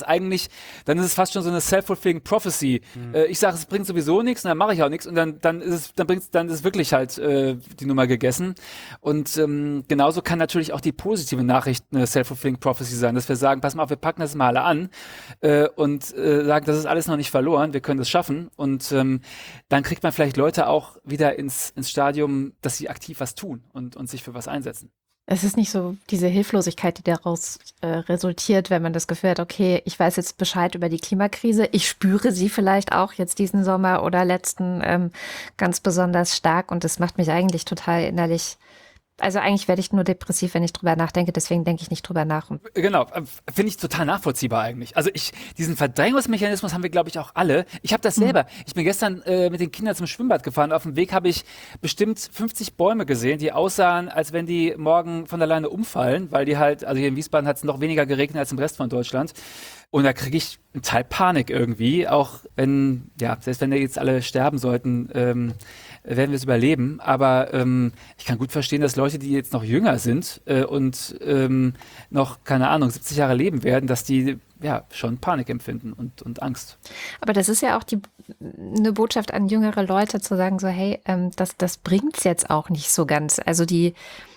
[SPEAKER 1] es fast schon so eine self-fulfilling prophecy. Ich sage, es bringt sowieso nichts und dann mache ich auch nichts und dann ist es wirklich halt die Nummer gegessen. Und genauso kann natürlich auch die positive Nachricht eine self-fulfilling prophecy sein, dass wir sagen, pass mal auf, wir packen das mal alle an und sagen, das ist alles noch nicht verloren, wir können das schaffen und dann kriegt man vielleicht Leute auch wieder ins Stadium, dass sie aktiv was tun und sich für was einsetzen.
[SPEAKER 2] Es ist nicht so diese Hilflosigkeit, die daraus resultiert, wenn man das Gefühl hat, okay, ich weiß jetzt Bescheid über die Klimakrise, ich spüre sie vielleicht auch jetzt diesen Sommer oder letzten ganz besonders stark und das macht mich eigentlich total innerlich. Also eigentlich werde ich nur depressiv, wenn ich drüber nachdenke, deswegen denke ich nicht drüber nach.
[SPEAKER 1] Genau, finde ich total nachvollziehbar eigentlich. Also diesen Verdrängungsmechanismus haben wir, glaube ich, auch alle. Ich habe das selber. Ich bin gestern mit den Kindern zum Schwimmbad gefahren. Auf dem Weg habe ich bestimmt 50 Bäume gesehen, die aussahen, als wenn die morgen von alleine umfallen, weil die halt, also hier in Wiesbaden hat es noch weniger geregnet als im Rest von Deutschland. Und da kriege ich einen Teil Panik irgendwie, auch wenn, selbst wenn wir jetzt alle sterben sollten, werden wir es überleben. Aber ich kann gut verstehen, dass Leute, die jetzt noch jünger sind und noch, keine Ahnung, 70 Jahre leben werden, dass die schon Panik empfinden und Angst.
[SPEAKER 2] Aber das ist ja auch eine Botschaft an jüngere Leute, zu sagen so, hey, das bringt's jetzt auch nicht so ganz. Also die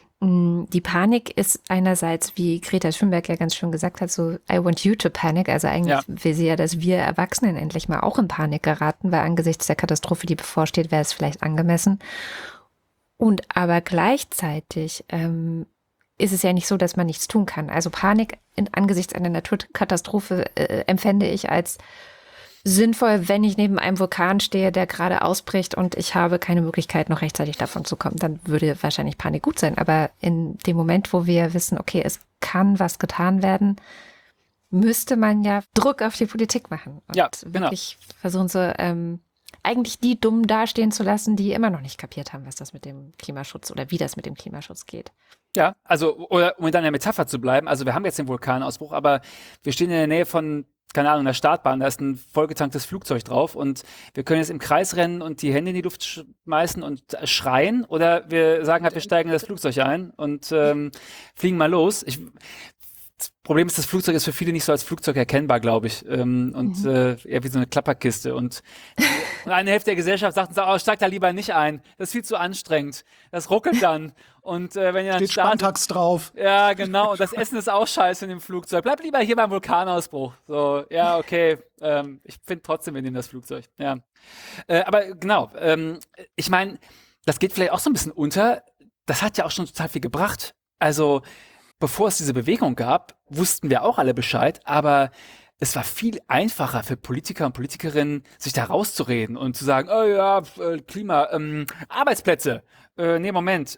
[SPEAKER 2] Panik ist einerseits, wie Greta Thunberg ja ganz schön gesagt hat, so I want you to panic. Also eigentlich will sie ja, dass wir Erwachsenen endlich mal auch in Panik geraten, weil angesichts der Katastrophe, die bevorsteht, wäre es vielleicht angemessen. Und aber gleichzeitig ist es ja nicht so, dass man nichts tun kann. Also Panik angesichts einer Naturkatastrophe empfände ich als sinnvoll, wenn ich neben einem Vulkan stehe, der gerade ausbricht und ich habe keine Möglichkeit, noch rechtzeitig davon zu kommen. Dann würde wahrscheinlich Panik gut sein. Aber in dem Moment, wo wir wissen, okay, es kann was getan werden, müsste man ja Druck auf die Politik machen. Und wirklich versuchen, so eigentlich die Dummen dastehen zu lassen, die immer noch nicht kapiert haben, was das mit dem Klimaschutz oder wie das mit dem Klimaschutz geht.
[SPEAKER 1] Ja, also, oder um in deiner Metapher zu bleiben, also wir haben jetzt den Vulkanausbruch, aber wir stehen in der Nähe von, keine Ahnung, einer Startbahn, da ist ein vollgetanktes Flugzeug drauf und wir können jetzt im Kreis rennen und die Hände in die Luft schmeißen und schreien oder wir sagen halt, wir steigen in das Flugzeug ein und fliegen mal los. Das Problem ist, das Flugzeug ist für viele nicht so als Flugzeug erkennbar, glaube ich. Eher wie so eine Klapperkiste. Und eine Hälfte der Gesellschaft sagt uns auch, steig da lieber nicht ein. Das ist viel zu anstrengend. Das ruckelt dann. Und wenn ihr dann
[SPEAKER 3] steht Spantax drauf.
[SPEAKER 1] Ja, genau. Und das Essen ist auch scheiße in dem Flugzeug. Bleib lieber hier beim Vulkanausbruch. So, ja, okay. Ich finde trotzdem, wir nehmen das Flugzeug. Ja. Aber genau. Ich meine, das geht vielleicht auch so ein bisschen unter. Das hat ja auch schon total viel gebracht. Also, bevor es diese Bewegung gab, wussten wir auch alle Bescheid, aber es war viel einfacher für Politiker und Politikerinnen, sich da rauszureden und zu sagen, oh ja, Klima, Arbeitsplätze. Nee, Moment.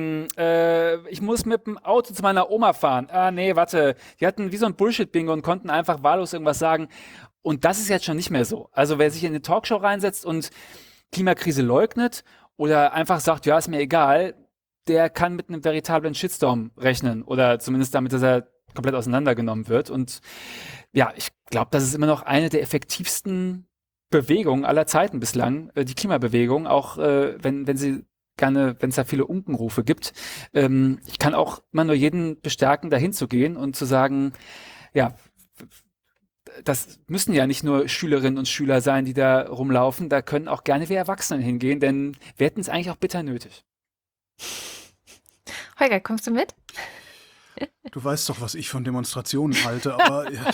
[SPEAKER 1] Ich muss mit dem Auto zu meiner Oma fahren. Nee, warte. Die hatten wie so ein Bullshit-Bingo und konnten einfach wahllos irgendwas sagen. Und das ist jetzt schon nicht mehr so. Also wer sich in eine Talkshow reinsetzt und Klimakrise leugnet oder einfach sagt, ja, ist mir egal, der kann mit einem veritablen Shitstorm rechnen oder zumindest damit, dass er komplett auseinandergenommen wird. Und ja, ich glaube, das ist immer noch eine der effektivsten Bewegung aller Zeiten bislang, die Klimabewegung, auch wenn es da viele Unkenrufe gibt. Ich kann auch immer nur jeden bestärken, dahin zu gehen und zu sagen, ja, das müssen ja nicht nur Schülerinnen und Schüler sein, die da rumlaufen, da können auch gerne wir Erwachsenen hingehen, denn wir hätten es eigentlich auch bitter nötig.
[SPEAKER 2] Holger, kommst du mit?
[SPEAKER 3] Du weißt doch, was ich von Demonstrationen halte, aber ja,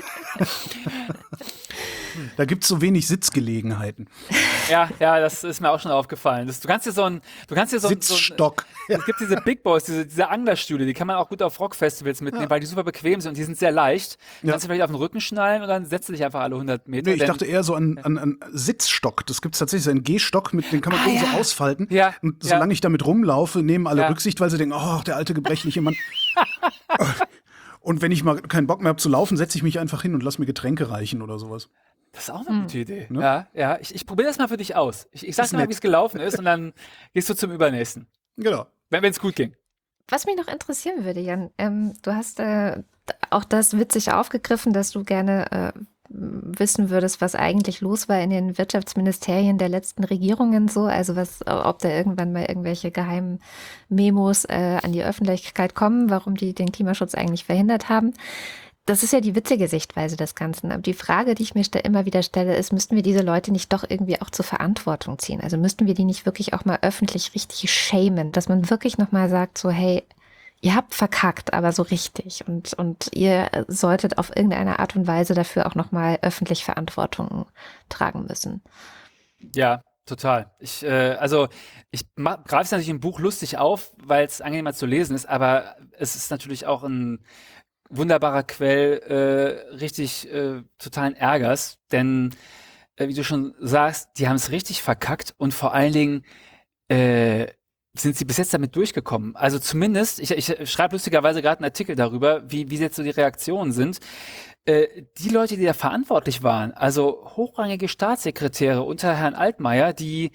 [SPEAKER 3] da gibt es so wenig Sitzgelegenheiten.
[SPEAKER 1] Ja, das ist mir auch schon aufgefallen. Du kannst dir so ein
[SPEAKER 3] Sitzstock.
[SPEAKER 1] Es gibt diese Big Boys, diese Anglerstühle, die kann man auch gut auf Rockfestivals mitnehmen, weil die super bequem sind und die sind sehr leicht. Die kannst du vielleicht auf den Rücken schnallen und dann setzt du dich einfach alle 100 Meter.
[SPEAKER 3] Nee, ich dachte eher so an Sitzstock. Das gibt es tatsächlich, so einen Gehstock, den kann man oben so ausfalten.
[SPEAKER 1] Ja,
[SPEAKER 3] und solange ich damit rumlaufe, nehmen alle Rücksicht, weil sie denken, oh, der alte gebrechliche Mann. Und wenn ich mal keinen Bock mehr habe zu laufen, setze ich mich einfach hin und lass mir Getränke reichen oder sowas.
[SPEAKER 1] Das ist auch eine gute Idee.
[SPEAKER 3] Ne?
[SPEAKER 1] Ja. Ich probiere das mal für dich aus. Ich sag dir mal, wie es gelaufen ist und dann gehst du zum Übernächsten.
[SPEAKER 3] Genau.
[SPEAKER 1] Wenn es gut ging.
[SPEAKER 2] Was mich noch interessieren würde, Jan, du hast auch das witzig aufgegriffen, dass du gerne wissen würdest, was eigentlich los war in den Wirtschaftsministerien der letzten Regierungen so, also ob da irgendwann mal irgendwelche geheimen Memos an die Öffentlichkeit kommen, warum die den Klimaschutz eigentlich verhindert haben. Das ist ja die witzige Sichtweise des Ganzen. Aber die Frage, die ich mir immer wieder stelle, ist, müssten wir diese Leute nicht doch irgendwie auch zur Verantwortung ziehen? Also müssten wir die nicht wirklich auch mal öffentlich richtig shamen, dass man wirklich nochmal sagt, so hey, ihr habt verkackt, aber so richtig. Und ihr solltet auf irgendeine Art und Weise dafür auch nochmal öffentlich Verantwortung tragen müssen.
[SPEAKER 1] Ja, total. Ich greife es natürlich im Buch lustig auf, weil es angenehmer zu lesen ist, aber es ist natürlich auch ein wunderbarer Quell richtig totalen Ärgers, denn wie du schon sagst, die haben es richtig verkackt und vor allen Dingen sind sie bis jetzt damit durchgekommen. Also zumindest, ich schreibe lustigerweise gerade einen Artikel darüber, wie jetzt so die Reaktionen sind. Die Leute, die da verantwortlich waren, also hochrangige Staatssekretäre unter Herrn Altmaier, die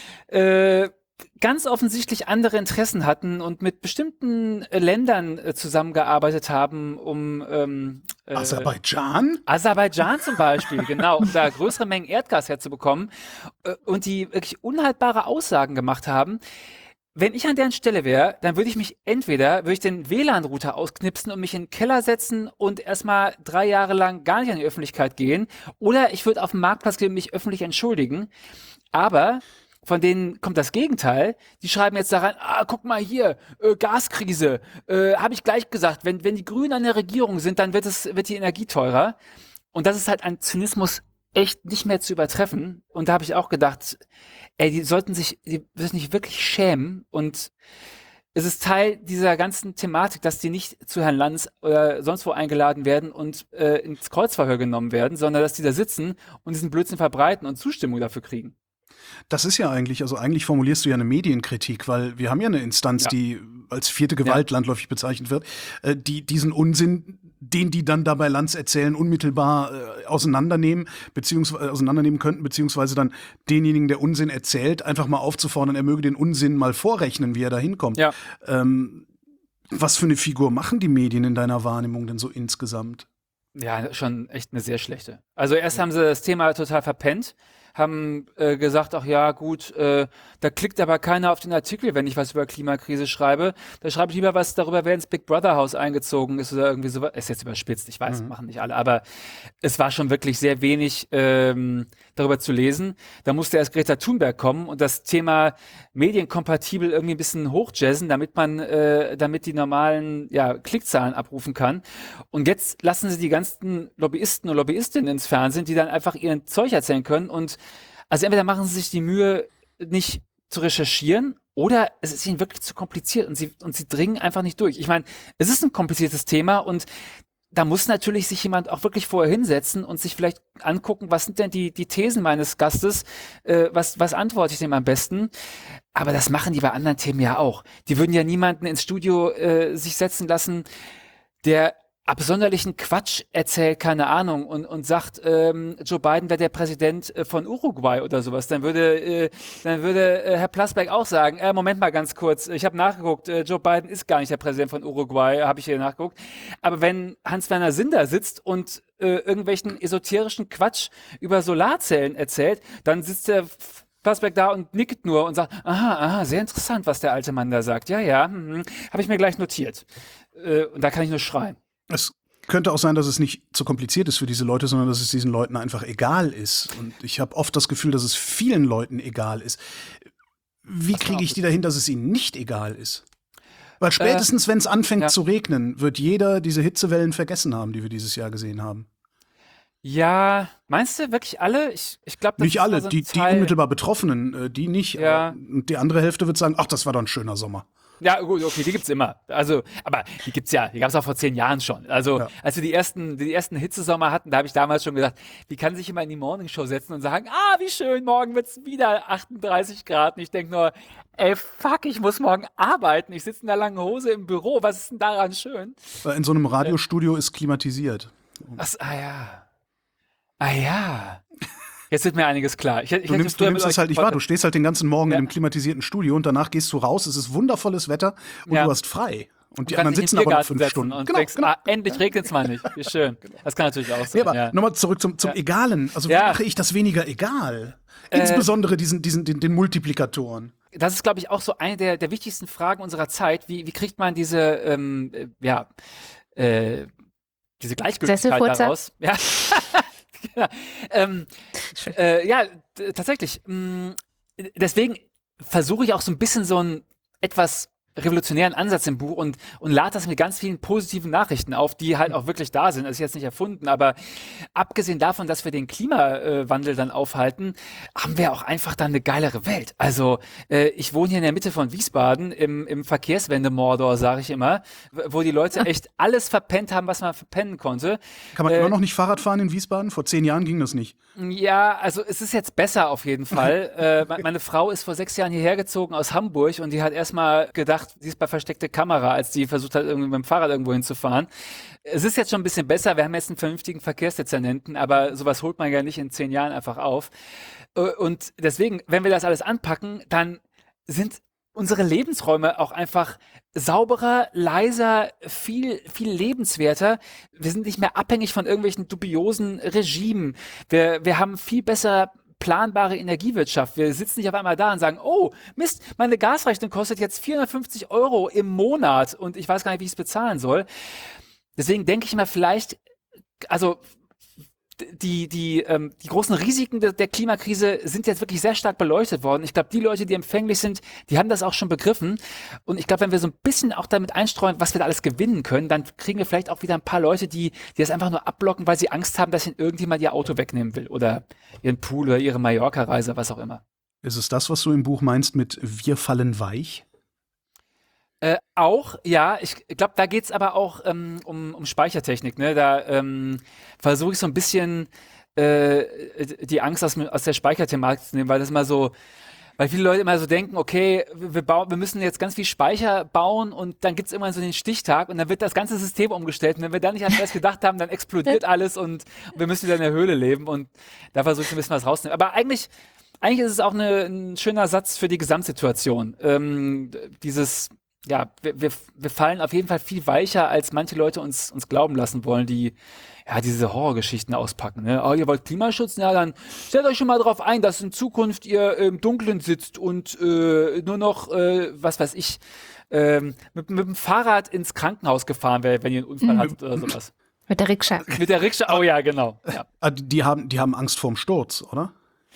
[SPEAKER 1] ganz offensichtlich andere Interessen hatten und mit bestimmten Ländern zusammengearbeitet haben, um Aserbaidschan zum Beispiel, genau, um da größere Mengen Erdgas herzubekommen und die wirklich unhaltbare Aussagen gemacht haben. Wenn ich an deren Stelle wäre, dann würde ich den WLAN-Router ausknipsen und mich in den Keller setzen und erstmal 3 Jahre lang gar nicht an die Öffentlichkeit gehen. Oder ich würde auf den Marktplatz gehen und mich öffentlich entschuldigen. Aber von denen kommt das Gegenteil. Die schreiben jetzt daran, guck mal hier, Gaskrise. Habe ich gleich gesagt, wenn die Grünen an der Regierung sind, dann wird die Energie teurer. Und das ist halt ein Zynismus echt nicht mehr zu übertreffen. Und da habe ich auch gedacht, die sollten sich nicht wirklich schämen. Und es ist Teil dieser ganzen Thematik, dass die nicht zu Herrn Lanz oder sonst wo eingeladen werden und ins Kreuzverhör genommen werden, sondern dass die da sitzen und diesen Blödsinn verbreiten und Zustimmung dafür kriegen.
[SPEAKER 3] Das ist ja eigentlich formulierst du ja eine Medienkritik, weil wir haben ja eine Instanz, die als vierte Gewalt landläufig bezeichnet wird, die diesen Unsinn, den die dann da bei Lanz erzählen, unmittelbar auseinandernehmen könnten, beziehungsweise dann denjenigen, der Unsinn erzählt, einfach mal aufzufordern, er möge den Unsinn mal vorrechnen, wie er da hinkommt.
[SPEAKER 1] Ja.
[SPEAKER 3] Was für eine Figur machen die Medien in deiner Wahrnehmung denn so insgesamt?
[SPEAKER 1] Ja, schon echt eine sehr schlechte. Also erst haben sie das Thema total verpennt, haben gesagt, ach ja, gut, da klickt aber keiner auf den Artikel, wenn ich was über Klimakrise schreibe. Da schreibe ich lieber was darüber, wer ins Big Brother Haus eingezogen ist oder irgendwie sowas. Ist jetzt überspitzt, ich weiß, machen nicht alle, aber es war schon wirklich sehr wenig darüber zu lesen. Da musste erst Greta Thunberg kommen und das Thema medienkompatibel irgendwie ein bisschen hochjazzen, damit die normalen Klickzahlen abrufen kann. Und jetzt lassen sie die ganzen Lobbyisten und Lobbyistinnen ins Fernsehen, die dann einfach ihren Zeug erzählen können und also entweder machen sie sich die Mühe, nicht zu recherchieren, oder es ist ihnen wirklich zu kompliziert und sie dringen einfach nicht durch. Ich meine, es ist ein kompliziertes Thema und da muss natürlich sich jemand auch wirklich vorher hinsetzen und sich vielleicht angucken, was sind denn die Thesen meines Gastes, was antworte ich dem am besten. Aber das machen die bei anderen Themen ja auch. Die würden ja niemanden ins Studio sich setzen lassen, der absonderlichen Quatsch erzählt, keine Ahnung, und sagt, Joe Biden wäre der Präsident von Uruguay oder sowas, dann würde Herr Plasberg auch sagen, Moment mal ganz kurz, ich habe nachgeguckt, Joe Biden ist gar nicht der Präsident von Uruguay, habe ich hier nachgeguckt. Aber wenn Hans-Werner Sinder sitzt und irgendwelchen esoterischen Quatsch über Solarzellen erzählt, dann sitzt der Plasberg da und nickt nur und sagt, aha, sehr interessant, was der alte Mann da sagt. Ja, habe ich mir gleich notiert. Und da kann ich nur schreien.
[SPEAKER 3] Es könnte auch sein, dass es nicht zu kompliziert ist für diese Leute, sondern dass es diesen Leuten einfach egal ist. Und ich habe oft das Gefühl, dass es vielen Leuten egal ist. Wie kriege ich die dahin, dass es ihnen nicht egal ist? Weil spätestens, wenn es anfängt zu regnen, wird jeder diese Hitzewellen vergessen haben, die wir dieses Jahr gesehen haben.
[SPEAKER 1] Ja, meinst du wirklich alle? Ich glaube, das
[SPEAKER 3] nicht alle,
[SPEAKER 1] so
[SPEAKER 3] die unmittelbar Betroffenen, die nicht.
[SPEAKER 1] Ja.
[SPEAKER 3] Und die andere Hälfte wird sagen, ach, das war doch ein schöner Sommer.
[SPEAKER 1] Ja, gut, okay, die gibt's immer. Also, aber die gab's auch vor 10 Jahren schon. Also, als wir die ersten Hitzesommer hatten, da habe ich damals schon gedacht, wie kann sich immer in die Morningshow setzen und sagen, wie schön, morgen wird's wieder 38 Grad. Und ich denke nur, ey, fuck, ich muss morgen arbeiten. Ich sitze in der langen Hose im Büro. Was ist denn daran schön?
[SPEAKER 3] In so einem Radiostudio ist klimatisiert.
[SPEAKER 1] Ja. Jetzt wird mir einiges klar. Du
[SPEAKER 3] nimmst das halt nicht wahr. Du stehst halt den ganzen Morgen in einem klimatisierten Studio und danach gehst du raus, es ist wundervolles Wetter und du hast frei. Und die anderen sitzen aber noch 5 Stunden.
[SPEAKER 1] Und denkst, endlich regnet es mal nicht. Wie schön. Das kann natürlich auch sein.
[SPEAKER 3] Ja, aber nochmal zurück zum Egalen. Also wie mache ich das weniger egal? Insbesondere den Multiplikatoren.
[SPEAKER 1] Das ist, glaube ich, auch so eine der wichtigsten Fragen unserer Zeit. Wie kriegt man diese Gleichgültigkeit daraus? Ja. Tatsächlich. Deswegen versuche ich auch so ein bisschen so einen etwas revolutionären Ansatz im Buch und lade das mit ganz vielen positiven Nachrichten auf, die halt auch wirklich da sind. Das ist jetzt nicht erfunden, aber abgesehen davon, dass wir den Klimawandel dann aufhalten, haben wir auch einfach dann eine geilere Welt. Also ich wohne hier in der Mitte von Wiesbaden im Verkehrswende-Mordor, sage ich immer, wo die Leute echt alles verpennt haben, was man verpennen konnte.
[SPEAKER 3] Kann man immer noch nicht Fahrrad fahren in Wiesbaden? Vor 10 Jahren ging das nicht.
[SPEAKER 1] Ja, also es ist jetzt besser auf jeden Fall. Meine Frau ist vor 6 Jahren hierher gezogen aus Hamburg und die hat erstmal gedacht, sie ist bei versteckte Kamera, als die versucht hat, irgendwie mit dem Fahrrad irgendwo hinzufahren. Es ist jetzt schon ein bisschen besser, wir haben jetzt einen vernünftigen Verkehrsdezernenten, aber sowas holt man ja nicht in 10 Jahren einfach auf. Und deswegen, wenn wir das alles anpacken, dann sind unsere Lebensräume auch einfach sauberer, leiser, viel lebenswerter. Wir sind nicht mehr abhängig von irgendwelchen dubiosen Regimen. Wir haben viel besser planbare Energiewirtschaft. Wir sitzen nicht auf einmal da und sagen, oh, Mist, meine Gasrechnung kostet jetzt 450 € im Monat und ich weiß gar nicht, wie ich es bezahlen soll. Deswegen denke ich mal vielleicht, also die großen Risiken der Klimakrise sind jetzt wirklich sehr stark beleuchtet worden. Ich glaube, die Leute, die empfänglich sind, die haben das auch schon begriffen. Und ich glaube, wenn wir so ein bisschen auch damit einstreuen, was wir da alles gewinnen können, dann kriegen wir vielleicht auch wieder ein paar Leute, die das einfach nur abblocken, weil sie Angst haben, dass ihnen irgendjemand ihr Auto wegnehmen will oder ihren Pool oder ihre Mallorca-Reise, was auch immer.
[SPEAKER 3] Ist es das, was du im Buch meinst mit Wir fallen weich?
[SPEAKER 1] Auch, ja, ich glaube, da geht's aber auch um Speichertechnik, ne? Da versuche ich so ein bisschen die Angst aus der Speicherthematik zu nehmen, weil das immer so, weil viele Leute immer so denken, okay, wir müssen jetzt ganz viel Speicher bauen und dann gibt's irgendwann so den Stichtag und dann wird das ganze System umgestellt und wenn wir dann nicht an das gedacht haben, dann explodiert alles und wir müssen wieder in der Höhle leben und da versuche ich ein bisschen was rauszunehmen. Aber eigentlich ist es auch ein schöner Satz für die Gesamtsituation. Wir fallen auf jeden Fall viel weicher, als manche Leute uns glauben lassen wollen, die diese Horrorgeschichten auspacken. Ne? Oh, ihr wollt Klimaschutz? Ja, dann stellt euch schon mal darauf ein, dass in Zukunft ihr im Dunkeln sitzt und nur noch, was weiß ich, mit dem Fahrrad ins Krankenhaus gefahren werdet, wenn ihr einen Unfall hattet oder sowas.
[SPEAKER 2] Mit der Rikscha.
[SPEAKER 1] Mit der Rikscha, oh ja, genau. Ja.
[SPEAKER 3] Die haben Angst vorm Sturz, oder?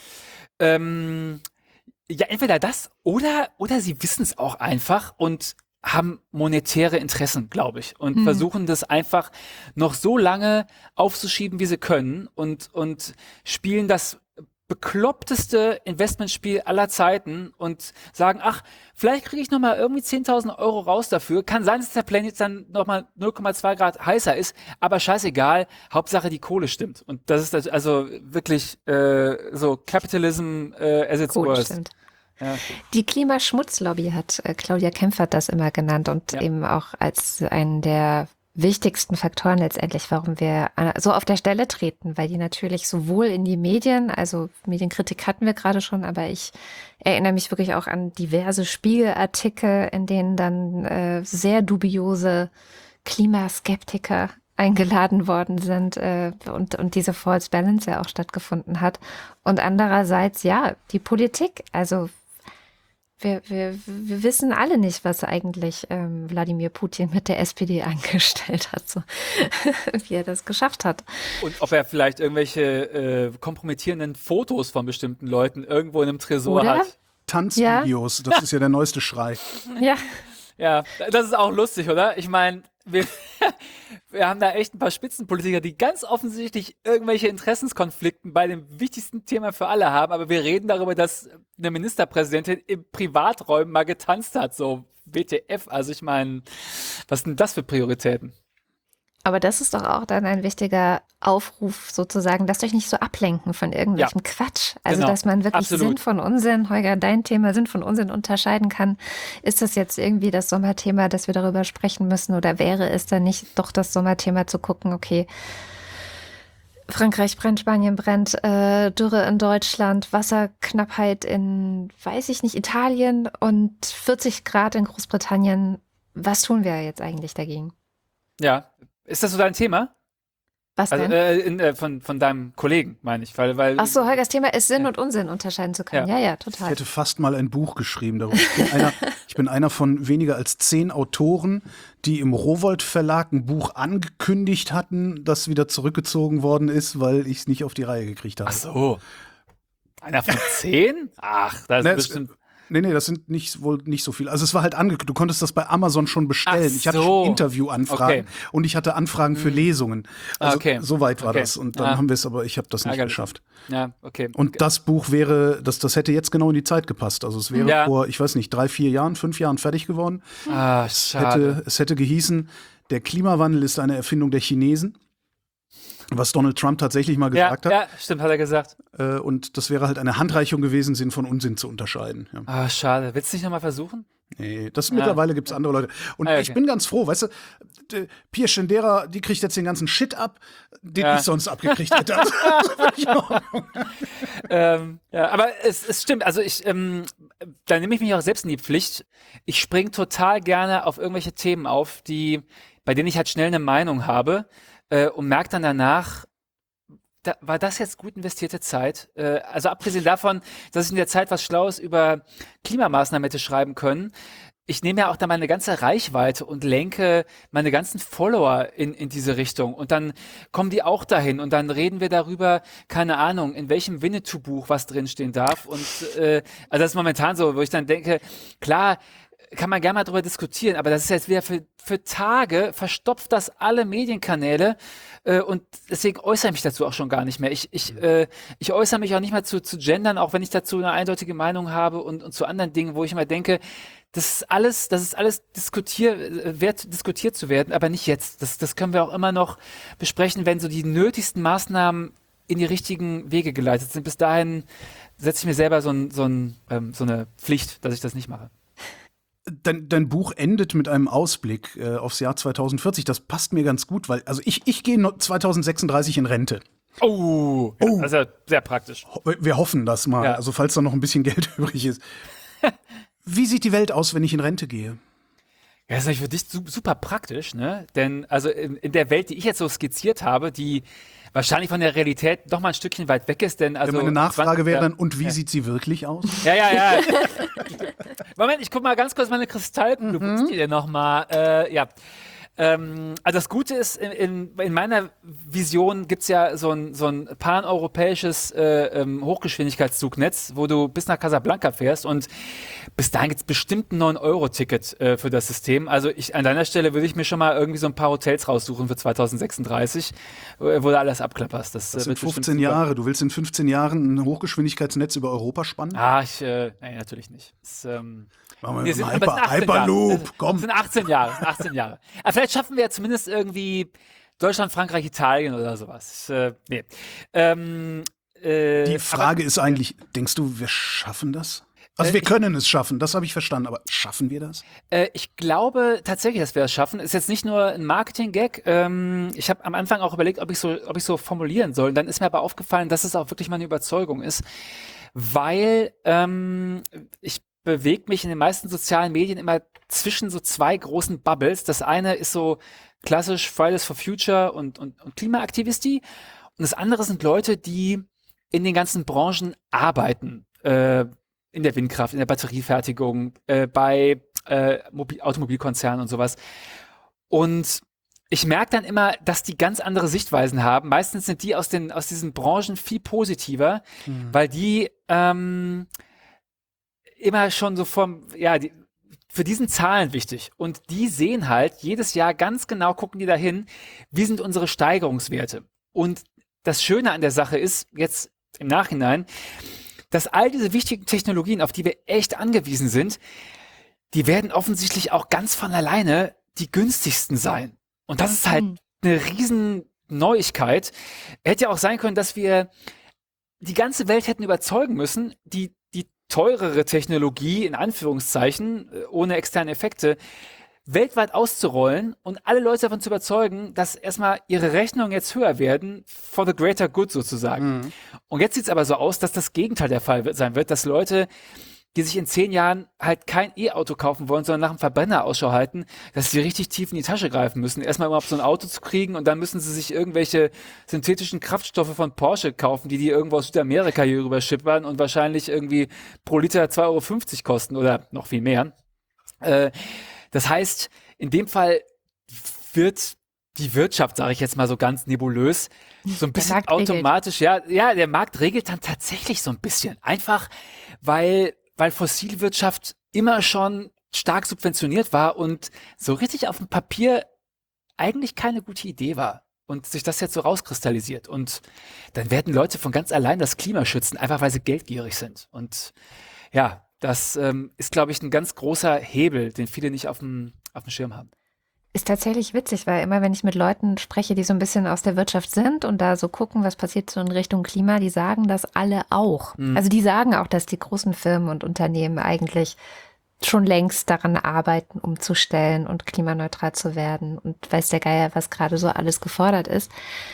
[SPEAKER 1] Ja, entweder das oder sie wissen es auch einfach und haben monetäre Interessen, glaube ich, und versuchen das einfach noch so lange aufzuschieben, wie sie können und spielen das bekloppteste Investmentspiel aller Zeiten und sagen, ach, vielleicht kriege ich noch mal irgendwie 10.000 € raus dafür. Kann sein, dass der Planet dann noch mal 0,2 Grad heißer ist, aber scheißegal, Hauptsache die Kohle stimmt. Und das ist also wirklich so Capitalism as its worst.
[SPEAKER 2] Stimmt. Ja. Die Klimaschmutzlobby hat Claudia Kempfert das immer genannt und eben auch als einen der wichtigsten Faktoren letztendlich, warum wir so auf der Stelle treten, weil die natürlich sowohl in die Medien, also Medienkritik hatten wir gerade schon, aber ich erinnere mich wirklich auch an diverse Spiegelartikel, in denen dann sehr dubiose Klimaskeptiker eingeladen worden sind und diese False Balance ja auch stattgefunden hat. Und andererseits, ja, die Politik, also wir wissen alle nicht, was eigentlich Wladimir Putin mit der SPD angestellt hat, so wie er das geschafft hat.
[SPEAKER 1] Und ob er vielleicht irgendwelche kompromittierenden Fotos von bestimmten Leuten irgendwo in einem Tresor
[SPEAKER 2] Oder?
[SPEAKER 1] hat.
[SPEAKER 3] Tanzvideos, das ist ja der neueste Schrei.
[SPEAKER 2] Ja,
[SPEAKER 1] Ja, das ist auch lustig, oder? Ich meine, wir haben da echt ein paar Spitzenpolitiker, die ganz offensichtlich irgendwelche Interessenskonflikten bei dem wichtigsten Thema für alle haben, aber wir reden darüber, dass eine Ministerpräsidentin im Privaträumen mal getanzt hat, so WTF. Also ich meine, was sind das für Prioritäten?
[SPEAKER 2] aber das ist doch auch dann ein wichtiger Aufruf sozusagen, lasst euch nicht so ablenken von irgendwelchem Quatsch. Also,
[SPEAKER 1] genau.
[SPEAKER 2] dass man wirklich
[SPEAKER 1] Absolut.
[SPEAKER 2] Sinn von Unsinn, Holger, dein Thema Sinn von Unsinn unterscheiden kann. Ist das jetzt irgendwie das Sommerthema, dass wir darüber sprechen müssen, oder wäre es dann nicht doch das Sommerthema zu gucken, okay, Frankreich brennt, Spanien brennt, Dürre in Deutschland, Wasserknappheit in, weiß ich nicht, Italien und 40 Grad in Großbritannien. Was tun wir jetzt eigentlich dagegen?
[SPEAKER 1] Ja, ist das so dein Thema?
[SPEAKER 2] Was
[SPEAKER 1] Also
[SPEAKER 2] denn?
[SPEAKER 1] von deinem Kollegen, meine ich. Weil
[SPEAKER 2] Ach so, Holgers Thema ist Sinn und Unsinn unterscheiden zu können.
[SPEAKER 1] Ja.
[SPEAKER 2] Ja,
[SPEAKER 3] Ich
[SPEAKER 2] total.
[SPEAKER 3] hätte fast mal ein Buch geschrieben darüber. Ich bin einer von weniger als 10 Autoren, die im Rowohlt Verlag ein Buch angekündigt hatten, das wieder zurückgezogen worden ist, weil ich es nicht auf die Reihe gekriegt habe.
[SPEAKER 1] Ach so. Einer von 10? Ach, das
[SPEAKER 3] Ne,
[SPEAKER 1] ist bestimmt.
[SPEAKER 3] Nee, das sind wohl nicht so viele. Also es war halt angekündigt, du konntest das bei Amazon schon bestellen.
[SPEAKER 1] Ach
[SPEAKER 3] Ich hatte
[SPEAKER 1] so.
[SPEAKER 3] schon Interviewanfragen
[SPEAKER 1] Okay.
[SPEAKER 3] und ich hatte Anfragen für Lesungen. Also
[SPEAKER 1] Okay.
[SPEAKER 3] so weit war
[SPEAKER 1] Okay.
[SPEAKER 3] das. Und dann
[SPEAKER 1] Ah.
[SPEAKER 3] haben wir es, aber ich habe das nicht
[SPEAKER 1] Ärgerlich.
[SPEAKER 3] geschafft.
[SPEAKER 1] Ja, okay.
[SPEAKER 3] Und das Buch wäre, das hätte jetzt genau in die Zeit gepasst. Also es wäre
[SPEAKER 1] Ja.
[SPEAKER 3] vor, ich weiß nicht, 3, 4 Jahren, 5 Jahren fertig geworden.
[SPEAKER 1] Schade.
[SPEAKER 3] Es hätte gehießen, der Klimawandel ist eine Erfindung der Chinesen. Was Donald Trump tatsächlich mal gesagt hat.
[SPEAKER 1] Ja, stimmt, hat er gesagt.
[SPEAKER 3] Und das wäre halt eine Handreichung gewesen, Sinn von Unsinn zu unterscheiden. Ja.
[SPEAKER 1] Schade. Willst du nicht nochmal versuchen?
[SPEAKER 3] Nee, mittlerweile gibt es andere Leute. Und
[SPEAKER 1] Okay.
[SPEAKER 3] ich bin ganz froh, weißt du, Pia Schendera, die kriegt jetzt den ganzen Shit ab, den ich sonst abgekriegt hätte. Also,
[SPEAKER 1] Ja, aber es stimmt. Also da nehme ich mich auch selbst in die Pflicht. Ich springe total gerne auf irgendwelche Themen auf, bei denen ich halt schnell eine Meinung habe und merke dann danach, war das jetzt gut investierte Zeit? Also abgesehen davon, dass ich in der Zeit was Schlaues über Klimamaßnahmen hätte schreiben können. Ich nehme ja auch dann meine ganze Reichweite und lenke meine ganzen Follower in diese Richtung. Und dann kommen die auch dahin und dann reden wir darüber, keine Ahnung, in welchem Winnetou-Buch was drinstehen darf. Und also das ist momentan so, wo ich dann denke, klar, kann man gerne mal drüber diskutieren, aber das ist jetzt wieder für Tage, verstopft das alle Medienkanäle und deswegen äußere ich mich dazu auch schon gar nicht mehr. Ich äußere mich auch nicht mehr zu gendern, auch wenn ich dazu eine eindeutige Meinung habe und zu anderen Dingen, wo ich immer denke, das ist alles wert diskutiert zu werden, aber nicht jetzt. Das können wir auch immer noch besprechen, wenn so die nötigsten Maßnahmen in die richtigen Wege geleitet sind. Bis dahin setze ich mir selber so eine Pflicht, dass ich das nicht mache.
[SPEAKER 3] Dein Buch endet mit einem Ausblick aufs Jahr 2040. Das passt mir ganz gut, weil also ich gehe 2036 in Rente.
[SPEAKER 1] Oh, das ist ja sehr praktisch.
[SPEAKER 3] Wir hoffen das mal,
[SPEAKER 1] Ja.
[SPEAKER 3] also falls da noch ein bisschen Geld übrig ist. Wie sieht die Welt aus, wenn ich in Rente gehe?
[SPEAKER 1] Ja, das ist natürlich für dich super praktisch, ne? Denn also in der Welt, die ich jetzt so skizziert habe, die wahrscheinlich von der Realität noch mal ein Stückchen weit weg ist, denn also
[SPEAKER 3] Meine Nachfrage wäre dann, und wie
[SPEAKER 1] ja.
[SPEAKER 3] sieht sie wirklich aus?
[SPEAKER 1] Ja. Moment, ich guck mal ganz kurz meine Kristallkugel. Wo ist die denn noch mal? Ja. Also das Gute ist, in meiner Vision gibt's ja so ein paneuropäisches Hochgeschwindigkeitszugnetz, wo du bis nach Casablanca fährst und bis dahin gibt's bestimmt ein 9-Euro-Ticket für das System. Also an deiner Stelle würde ich mir schon mal irgendwie so ein paar Hotels raussuchen für 2036, wo du alles abklapperst. Das
[SPEAKER 3] Das
[SPEAKER 1] wird
[SPEAKER 3] sind
[SPEAKER 1] bestimmt
[SPEAKER 3] 15
[SPEAKER 1] super.
[SPEAKER 3] Jahre. Du willst in 15 Jahren ein Hochgeschwindigkeitsnetz über Europa spannen?
[SPEAKER 1] Nein, natürlich nicht.
[SPEAKER 3] Machen
[SPEAKER 1] Nee,
[SPEAKER 3] wir
[SPEAKER 1] sind-
[SPEAKER 3] mal
[SPEAKER 1] aber es sind 18 Jahre.
[SPEAKER 3] Hyperloop,
[SPEAKER 1] Das
[SPEAKER 3] komm.
[SPEAKER 1] sind 18 Jahre. Aber vielleicht schaffen wir ja zumindest irgendwie Deutschland, Frankreich, Italien oder sowas. Nee.
[SPEAKER 3] Die Frage ist eigentlich, denkst du, wir schaffen das? Also wir können es schaffen, das habe ich verstanden, aber schaffen wir das?
[SPEAKER 1] Ich glaube tatsächlich, dass wir es schaffen. Ist jetzt nicht nur ein Marketing-Gag. Ich habe am Anfang auch überlegt, ob ich so formulieren soll. Und dann ist mir aber aufgefallen, dass es auch wirklich meine Überzeugung ist, weil ich bewege mich in den meisten sozialen Medien immer zwischen so zwei großen Bubbles. Das eine ist so klassisch Fridays for Future und Klimaaktivisti. Und das andere sind Leute, die in den ganzen Branchen arbeiten. In der Windkraft, in der Batteriefertigung, bei Automobilkonzernen und sowas. Und ich merke dann immer, dass die ganz andere Sichtweisen haben. Meistens sind die aus diesen Branchen viel positiver, weil die immer schon so für diesen Zahlen wichtig. Und die sehen halt jedes Jahr ganz genau, gucken die dahin, wie sind unsere Steigerungswerte. Und das Schöne an der Sache ist, jetzt im Nachhinein, dass all diese wichtigen Technologien, auf die wir echt angewiesen sind, die werden offensichtlich auch ganz von alleine die günstigsten sein. Und das ist halt eine riesen Neuigkeit. Hätte ja auch sein können, dass wir die ganze Welt hätten überzeugen müssen, die teurere Technologie, in Anführungszeichen, ohne externe Effekte, weltweit auszurollen und alle Leute davon zu überzeugen, dass erstmal ihre Rechnungen jetzt höher werden, for the greater good sozusagen. Und jetzt sieht es aber so aus, dass das Gegenteil der Fall sein wird, dass Leute, die sich in 10 Jahren halt kein E-Auto kaufen wollen, sondern nach einem Verbrenner Ausschau halten, dass sie richtig tief in die Tasche greifen müssen, erstmal überhaupt so ein Auto zu kriegen und dann müssen sie sich irgendwelche synthetischen Kraftstoffe von Porsche kaufen, die irgendwo aus Südamerika hier rüber schippern und wahrscheinlich irgendwie pro Liter 2,50 € kosten oder noch viel mehr. Das heißt, in dem Fall wird die Wirtschaft, sage ich jetzt mal so ganz nebulös, so ein bisschen automatisch, der Markt regelt dann tatsächlich so ein bisschen. Einfach, weil Fossilwirtschaft immer schon stark subventioniert war und so richtig auf dem Papier eigentlich keine gute Idee war. Und sich das jetzt so rauskristallisiert. Und dann werden Leute von ganz allein das Klima schützen, einfach weil sie geldgierig sind. Und ja, das ist, glaube ich, ein ganz großer Hebel, den viele nicht auf dem Schirm haben.
[SPEAKER 2] Ist tatsächlich witzig, weil immer, wenn ich mit Leuten spreche, die so ein bisschen aus der Wirtschaft sind und da so gucken, was passiert so in Richtung Klima, die sagen das alle auch. Also die sagen auch, dass die großen Firmen und Unternehmen eigentlich schon längst daran arbeiten, umzustellen und klimaneutral zu werden und weiß der Geier, was gerade so alles gefordert ist.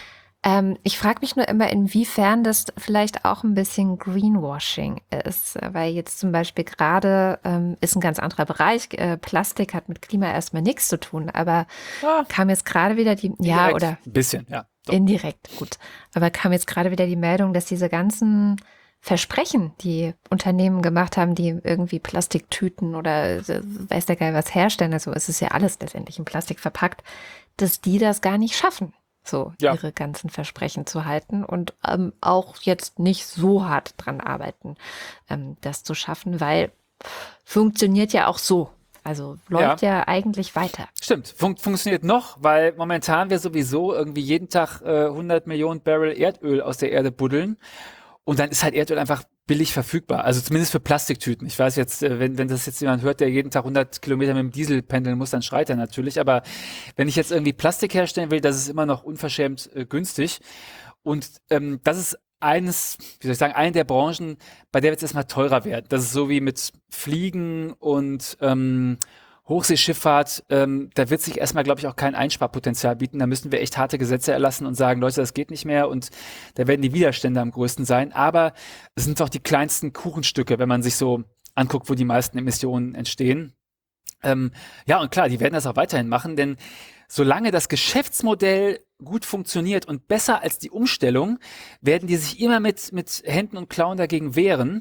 [SPEAKER 2] Ich frage mich nur immer, inwiefern das vielleicht auch ein bisschen Greenwashing ist, weil jetzt zum Beispiel gerade ist ein ganz anderer Bereich, Plastik hat mit Klima erstmal nichts zu tun, aber kam jetzt gerade wieder
[SPEAKER 1] Indirekt, oder ein bisschen, ja.
[SPEAKER 2] Doch. Indirekt, gut, aber kam jetzt gerade wieder die Meldung, dass diese ganzen Versprechen, die Unternehmen gemacht haben, die irgendwie Plastiktüten oder weiß der Geil was herstellen, also es ist ja alles letztendlich in Plastik verpackt, dass die das gar nicht schaffen. Ihre ganzen Versprechen zu halten und auch jetzt nicht so hart dran arbeiten, das zu schaffen, weil funktioniert ja auch so. Also läuft ja eigentlich weiter.
[SPEAKER 1] Stimmt, funktioniert noch, weil momentan wir sowieso irgendwie jeden Tag 100 Millionen Barrel Erdöl aus der Erde buddeln. Und dann ist halt Erdöl einfach billig verfügbar. Also zumindest für Plastiktüten. Ich weiß jetzt, wenn das jetzt jemand hört, der jeden Tag 100 Kilometer mit dem Diesel pendeln muss, dann schreit er natürlich. Aber wenn ich jetzt irgendwie Plastik herstellen will, das ist immer noch unverschämt günstig. Und das ist eine der Branchen, bei der wird es erstmal teurer werden. Das ist so wie mit Fliegen und Hochseeschifffahrt, da wird sich erstmal, glaube ich, auch kein Einsparpotenzial bieten. Da müssen wir echt harte Gesetze erlassen und sagen, Leute, das geht nicht mehr und da werden die Widerstände am größten sein. Aber es sind doch die kleinsten Kuchenstücke, wenn man sich so anguckt, wo die meisten Emissionen entstehen. Und klar, die werden das auch weiterhin machen, denn solange das Geschäftsmodell gut funktioniert und besser als die Umstellung, werden die sich immer mit Händen und Klauen dagegen wehren.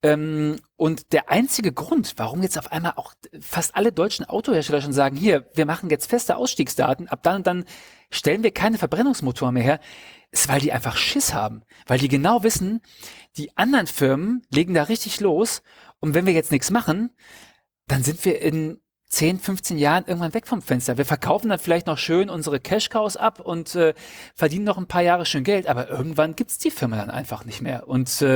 [SPEAKER 1] Und der einzige Grund, warum jetzt auf einmal auch fast alle deutschen Autohersteller schon sagen, hier, wir machen jetzt feste Ausstiegsdaten, ab dann und dann stellen wir keine Verbrennungsmotoren mehr her, ist, weil die einfach Schiss haben. Weil die genau wissen, die anderen Firmen legen da richtig los und wenn wir jetzt nichts machen, dann sind wir in 10, 15 Jahren irgendwann weg vom Fenster. Wir verkaufen dann vielleicht noch schön unsere Cash-Cows ab und verdienen noch ein paar Jahre schön Geld, aber irgendwann gibt's die Firma dann einfach nicht mehr. Und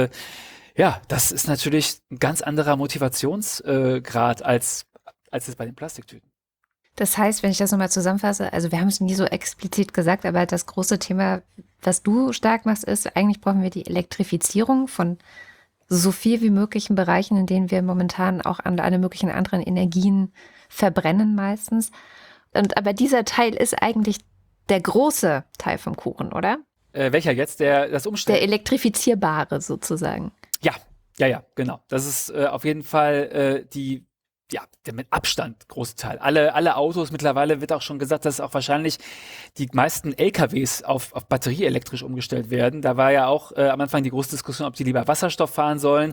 [SPEAKER 1] das ist natürlich ein ganz anderer Motivationsgrad als es bei den Plastiktüten.
[SPEAKER 2] Das heißt, wenn ich das nochmal zusammenfasse, also wir haben es nie so explizit gesagt, aber das große Thema, was du stark machst, ist, eigentlich brauchen wir die Elektrifizierung von so viel wie möglich in Bereichen, in denen wir momentan auch an alle möglichen anderen Energien verbrennen meistens. Aber dieser Teil ist eigentlich der große Teil vom Kuchen, oder?
[SPEAKER 1] Welcher jetzt? Das Umstellen?
[SPEAKER 2] Der elektrifizierbare sozusagen.
[SPEAKER 1] Ja, genau. Das ist auf jeden Fall der mit Abstand große Teil. Alle Autos, mittlerweile wird auch schon gesagt, dass auch wahrscheinlich die meisten LKWs auf Batterie elektrisch umgestellt werden. Da war ja auch am Anfang die große Diskussion, ob die lieber Wasserstoff fahren sollen.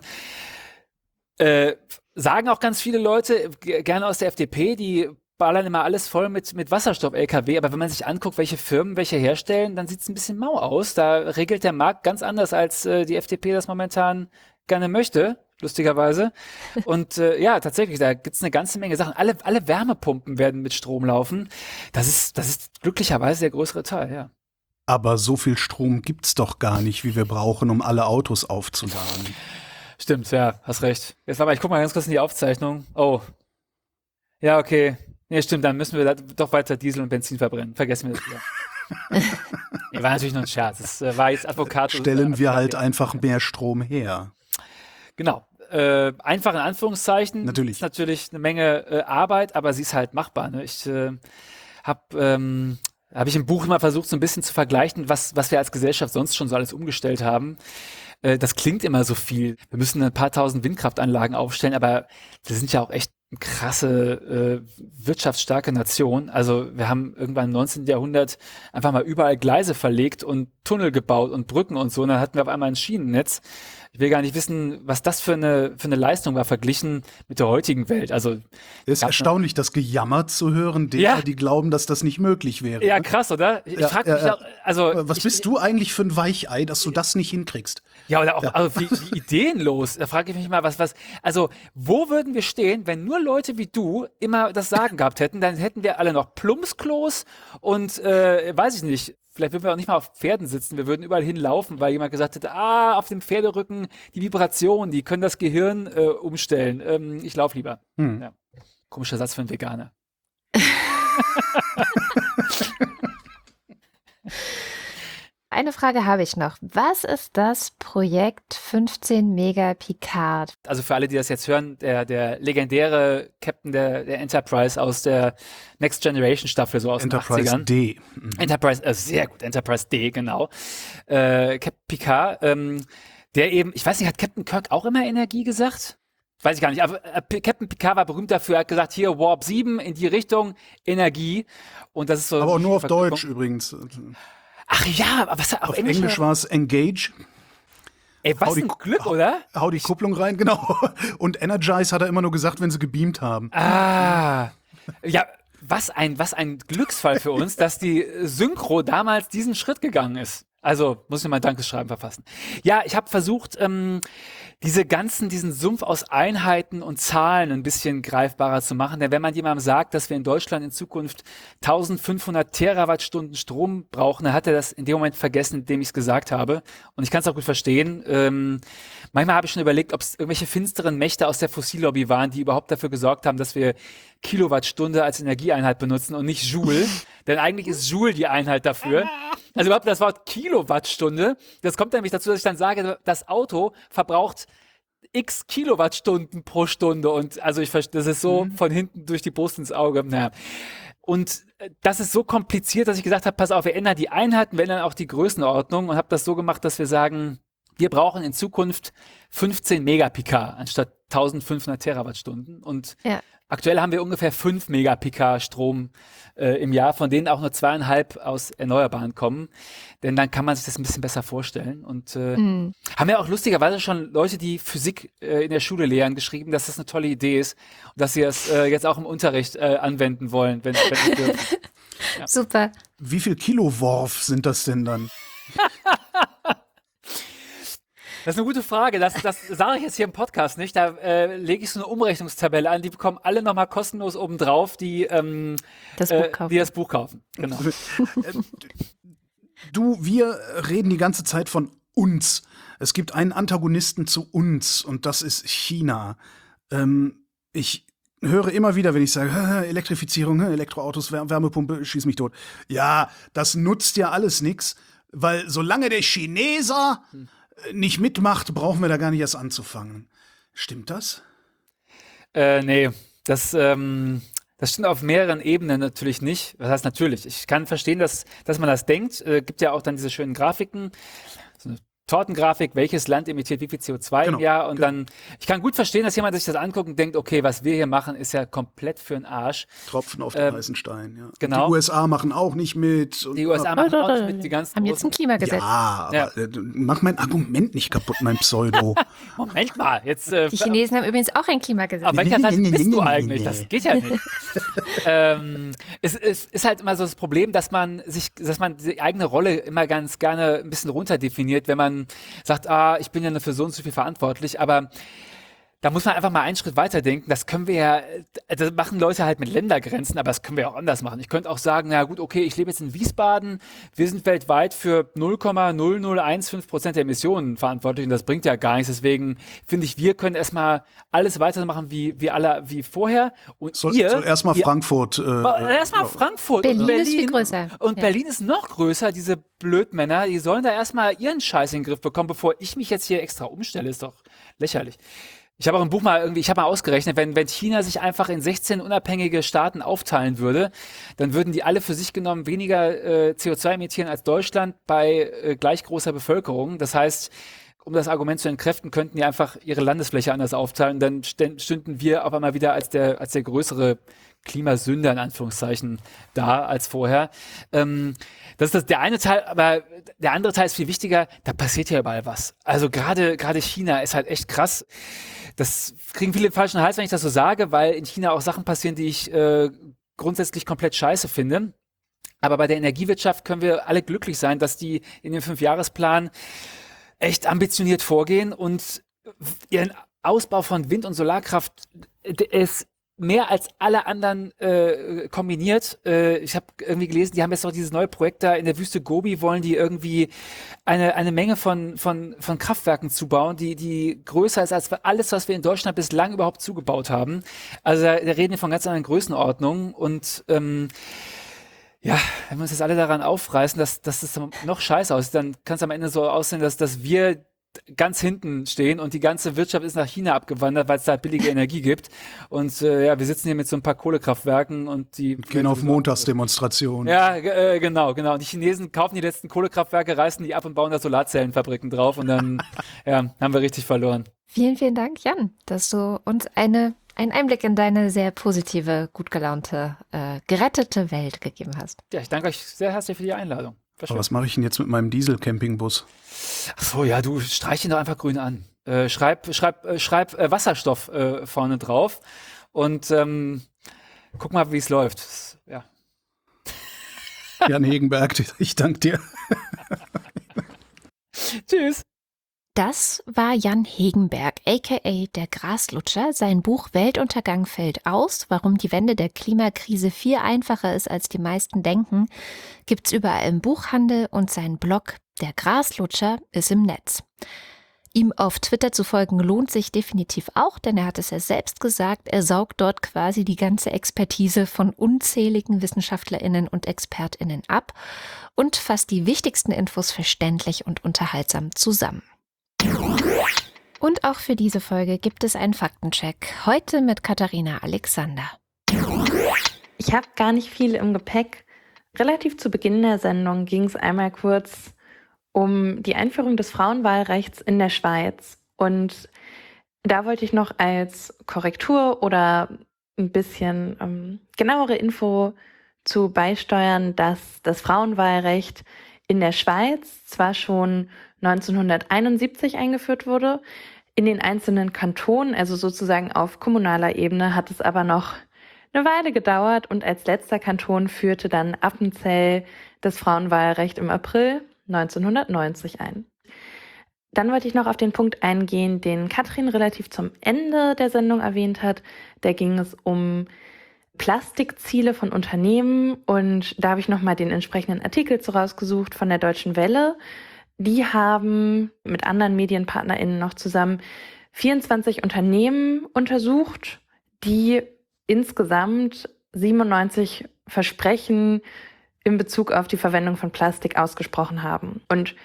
[SPEAKER 1] Sagen auch ganz viele Leute, gerne aus der FDP, die ballern immer alles voll mit Wasserstoff-LKW, aber wenn man sich anguckt, welche Firmen welche herstellen, dann sieht es ein bisschen mau aus. Da regelt der Markt ganz anders, als die FDP das momentan gerne möchte, lustigerweise. Und tatsächlich, da gibt's eine ganze Menge Sachen. Alle Wärmepumpen werden mit Strom laufen. Das ist glücklicherweise der größere Teil, ja.
[SPEAKER 3] Aber so viel Strom gibt's doch gar nicht, wie wir brauchen, um alle Autos aufzuladen.
[SPEAKER 1] Stimmt, ja, hast recht. Jetzt ich guck mal ganz kurz in die Aufzeichnung. Oh. Ja, okay. Ja, stimmt, dann müssen wir doch weiter Diesel und Benzin verbrennen. Vergessen wir das wieder. Nee, war natürlich nur ein Scherz. Das war jetzt Advokat.
[SPEAKER 3] Stellen wir halt einfach mehr Strom her.
[SPEAKER 1] Genau. Einfach in Anführungszeichen.
[SPEAKER 3] Natürlich.
[SPEAKER 1] Ist natürlich eine Menge Arbeit, aber sie ist halt machbar. Ne? Ich habe ich im Buch immer versucht, so ein bisschen zu vergleichen, was wir als Gesellschaft sonst schon so alles umgestellt haben. Das klingt immer so viel. Wir müssen ein paar tausend Windkraftanlagen aufstellen, aber wir sind ja auch echt eine krasse, wirtschaftsstarke Nation. Also wir haben irgendwann im 19. Jahrhundert einfach mal überall Gleise verlegt und Tunnel gebaut und Brücken und so. Und dann hatten wir auf einmal ein Schienennetz. Ich will gar nicht wissen, was das für eine Leistung war, verglichen mit der heutigen Welt. Also
[SPEAKER 3] es ist erstaunlich, das Gejammer zu hören, derer, die glauben, dass das nicht möglich wäre.
[SPEAKER 1] Ja, krass, oder? Ich frage mich auch, also
[SPEAKER 3] was bist du eigentlich für ein Weichei, dass du das nicht hinkriegst?
[SPEAKER 1] Ja, oder auch also wie ideenlos. Da frage ich mich mal, also wo würden wir stehen, wenn nur Leute wie du immer das Sagen gehabt hätten? Dann hätten wir alle noch Plumpsklos und weiß ich nicht. Vielleicht würden wir auch nicht mal auf Pferden sitzen, wir würden überall hinlaufen, weil jemand gesagt hätte, auf dem Pferderücken die Vibration, die können das Gehirn umstellen. Ich laufe lieber. Ja. Komischer Satz für einen Veganer.
[SPEAKER 2] Eine Frage habe ich noch. Was ist das Projekt 15 Mega Picard?
[SPEAKER 1] Also für alle, die das jetzt hören, der legendäre Captain der Enterprise aus der Next Generation Staffel, so aus
[SPEAKER 3] Enterprise
[SPEAKER 1] den 80ern.
[SPEAKER 3] D.
[SPEAKER 1] Enterprise, sehr gut, Enterprise D, genau. Captain Picard, der eben, ich weiß nicht, hat Captain Kirk auch immer Energie gesagt? Weiß ich gar nicht, aber Captain Picard war berühmt dafür, er hat gesagt, hier Warp 7 in die Richtung Energie. Und das ist so.
[SPEAKER 3] Aber nur auf Deutsch übrigens.
[SPEAKER 1] Ach ja, aber was
[SPEAKER 3] auf Englisch war es Engage.
[SPEAKER 1] Ey, was ein Glück, oder?
[SPEAKER 3] Hau die Kupplung rein, genau. Und Energize hat er immer nur gesagt, wenn sie gebeamt haben.
[SPEAKER 1] Ja, was ein Glücksfall für uns, dass die Synchro damals diesen Schritt gegangen ist. Also, muss ich mal ein Dankesschreiben verfassen. Ja, ich habe versucht, diesen Sumpf aus Einheiten und Zahlen ein bisschen greifbarer zu machen. Denn wenn man jemandem sagt, dass wir in Deutschland in Zukunft 1500 Terawattstunden Strom brauchen, dann hat er das in dem Moment vergessen, indem ich es gesagt habe. Und ich kann es auch gut verstehen. Manchmal habe ich schon überlegt, ob es irgendwelche finsteren Mächte aus der Fossillobby waren, die überhaupt dafür gesorgt haben, dass wir Kilowattstunde als Energieeinheit benutzen und nicht Joule. Denn eigentlich ist Joule die Einheit dafür. Also überhaupt das Wort Kilowattstunde, das kommt nämlich dazu, dass ich dann sage, das Auto verbraucht x Kilowattstunden pro Stunde und also das ist so von hinten durch die Brust ins Auge. Naja. Und das ist so kompliziert, dass ich gesagt habe, pass auf, wir ändern die Einheiten, wir ändern auch die Größenordnung und habe das so gemacht, dass wir sagen, wir brauchen in Zukunft 15 Megapicard anstatt 1500 Terawattstunden und aktuell haben wir ungefähr 5 Megapicard Strom im Jahr, von denen auch nur 2,5 aus Erneuerbaren kommen. Denn dann kann man sich das ein bisschen besser vorstellen. Und haben ja auch lustigerweise schon Leute, die Physik in der Schule lehren, geschrieben, dass das eine tolle Idee ist und dass sie das jetzt auch im Unterricht anwenden wollen, wenn sie dürfen. Ja.
[SPEAKER 2] Super.
[SPEAKER 3] Wie viel Kiloworf sind das denn dann?
[SPEAKER 1] Das ist eine gute Frage. Das sage ich jetzt hier im Podcast nicht. Da lege ich so eine Umrechnungstabelle an. Die bekommen alle nochmal kostenlos obendrauf, die das Buch kaufen. Genau.
[SPEAKER 3] Wir reden die ganze Zeit von uns. Es gibt einen Antagonisten zu uns und das ist China. Ich höre immer wieder, wenn ich sage, Elektrifizierung, Elektroautos, Wärmepumpe, schieß mich tot. Ja, das nutzt ja alles nix, weil solange der Chineser nicht mitmacht, brauchen wir da gar nicht erst anzufangen. Stimmt das?
[SPEAKER 1] Nee, das stimmt auf mehreren Ebenen natürlich nicht. Was heißt natürlich? Ich kann verstehen, dass man das denkt. Gibt ja auch dann diese schönen Grafiken, so eine Tortengrafik, welches Land emittiert wie viel CO2 im Jahr und dann, ich kann gut verstehen, dass jemand sich das anguckt und denkt, okay, was wir hier machen, ist ja komplett für den Arsch.
[SPEAKER 3] Tropfen auf den heißen Stein, ja.
[SPEAKER 1] Genau.
[SPEAKER 3] Und die USA machen auch nicht mit.
[SPEAKER 1] Die USA machen auch nicht mit, die ganzen
[SPEAKER 2] haben jetzt ein Klimagesetz.
[SPEAKER 3] Ja, aber mach mein Argument nicht kaputt, mein Pseudo.
[SPEAKER 1] Moment mal, jetzt.
[SPEAKER 2] Die Chinesen haben übrigens auch ein Klimagesetz.
[SPEAKER 1] Auf welcher Seite bist du eigentlich? Das geht ja nicht. Es ist halt immer so das Problem, dass man die eigene Rolle immer ganz gerne ein bisschen runterdefiniert, wenn man sagt, ich bin ja nur für so und so viel verantwortlich, aber da muss man einfach mal einen Schritt weiter denken. Das können wir ja, das machen Leute halt mit Ländergrenzen, aber das können wir auch anders machen. Ich könnte auch sagen, na gut, okay, ich lebe jetzt in Wiesbaden, wir sind weltweit für 0,0015% der Emissionen verantwortlich und das bringt ja gar nichts. Deswegen finde ich, wir können erstmal alles weitermachen wie vorher. Und
[SPEAKER 3] Soll erstmal Frankfurt.
[SPEAKER 1] Erstmal Frankfurt.
[SPEAKER 2] Berlin ist viel größer.
[SPEAKER 1] Und Berlin ist noch größer, diese Blödmänner, die sollen da erstmal ihren Scheiß in den Griff bekommen, bevor ich mich jetzt hier extra umstelle. Ist doch lächerlich. Ich habe auch im Buch mal ausgerechnet, wenn China sich einfach in 16 unabhängige Staaten aufteilen würde, dann würden die alle für sich genommen weniger CO2 emittieren als Deutschland bei gleich großer Bevölkerung. Das heißt, um das Argument zu entkräften, könnten die einfach ihre Landesfläche anders aufteilen. Dann stünden wir auf einmal wieder als der größere Klimasünder in Anführungszeichen da als vorher. Das ist der eine Teil, aber der andere Teil ist viel wichtiger. Da passiert ja überall was. Also gerade China ist halt echt krass. Das kriegen viele falschen Hals, wenn ich das so sage, weil in China auch Sachen passieren, die ich grundsätzlich komplett scheiße finde. Aber bei der Energiewirtschaft können wir alle glücklich sein, dass die in dem 5-Jahresplan echt ambitioniert vorgehen und ihren Ausbau von Wind- und Solarkraft ist mehr als alle anderen kombiniert. Ich habe irgendwie gelesen, die haben jetzt noch dieses neue Projekt da in der Wüste Gobi, wollen die irgendwie eine Menge von Kraftwerken zubauen, die größer ist als alles, was wir in Deutschland bislang überhaupt zugebaut haben. Also da reden wir von ganz anderen Größenordnungen und ja, wenn wir uns jetzt alle daran aufreißen, dass das noch scheiße aussieht, dann kann es am Ende so aussehen, dass wir ganz hinten stehen und die ganze Wirtschaft ist nach China abgewandert, weil es da billige Energie gibt. Und wir sitzen hier mit so ein paar Kohlekraftwerken und die
[SPEAKER 3] gehen auf Montagsdemonstrationen.
[SPEAKER 1] Ja, genau. Und die Chinesen kaufen die letzten Kohlekraftwerke, reißen die ab und bauen da Solarzellenfabriken drauf und dann haben wir richtig verloren.
[SPEAKER 2] Vielen, vielen Dank, Jan, dass du uns einen Einblick in deine sehr positive, gut gelaunte, gerettete Welt gegeben hast.
[SPEAKER 1] Ja, ich danke euch sehr herzlich für die Einladung.
[SPEAKER 3] Aber was mache ich denn jetzt mit meinem Diesel-Campingbus?
[SPEAKER 1] Ach so, ja, du streich ihn doch einfach grün an. Schreib Wasserstoff vorne drauf und guck mal, wie es läuft. Ja.
[SPEAKER 3] Jan Hegenberg, ich danke dir.
[SPEAKER 1] Tschüss.
[SPEAKER 2] Das war Jan Hegenberg, a.k.a. der Graslutscher. Sein Buch Weltuntergang fällt aus, warum die Wende der Klimakrise viel einfacher ist, als die meisten denken, gibt's überall im Buchhandel und sein Blog Der Graslutscher ist im Netz. Ihm auf Twitter zu folgen lohnt sich definitiv auch, denn er hat es ja selbst gesagt, er saugt dort quasi die ganze Expertise von unzähligen WissenschaftlerInnen und ExpertInnen ab und fasst die wichtigsten Infos verständlich und unterhaltsam zusammen. Und auch für diese Folge gibt es einen Faktencheck. Heute mit Katharina Alexander.
[SPEAKER 4] Ich habe gar nicht viel im Gepäck. Relativ zu Beginn der Sendung ging es einmal kurz um die Einführung des Frauenwahlrechts in der Schweiz. Und da wollte ich noch als Korrektur oder ein bisschen genauere Info zu beisteuern, dass das Frauenwahlrecht in der Schweiz zwar schon 1971 eingeführt wurde, in den einzelnen Kantonen, also sozusagen auf kommunaler Ebene, hat es aber noch eine Weile gedauert und als letzter Kanton führte dann Appenzell das Frauenwahlrecht im April 1990 ein. Dann wollte ich noch auf den Punkt eingehen, den Katrin relativ zum Ende der Sendung erwähnt hat. Da ging es um Plastikziele von Unternehmen und da habe ich nochmal den entsprechenden Artikel zu rausgesucht von der Deutschen Welle. Die haben mit anderen MedienpartnerInnen noch zusammen 24 Unternehmen untersucht, die insgesamt 97 Versprechen in Bezug auf die Verwendung von Plastik ausgesprochen haben. Und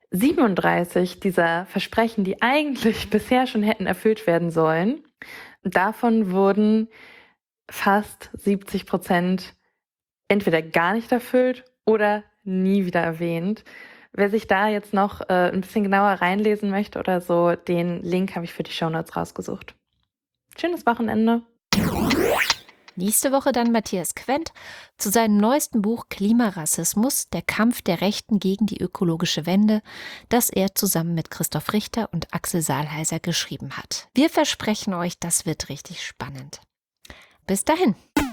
[SPEAKER 4] 37 dieser Versprechen, die eigentlich bisher schon hätten erfüllt werden sollen, davon wurden fast 70% entweder gar nicht erfüllt oder nie wieder erwähnt. Wer sich da jetzt noch ein bisschen genauer reinlesen möchte oder so, den Link habe ich für die Shownotes rausgesucht. Schönes Wochenende.
[SPEAKER 2] Nächste Woche dann Matthias Quent zu seinem neuesten Buch Klimarassismus, der Kampf der Rechten gegen die ökologische Wende, das er zusammen mit Christoph Richter und Axel Saalheiser geschrieben hat. Wir versprechen euch, das wird richtig spannend. Bis dahin.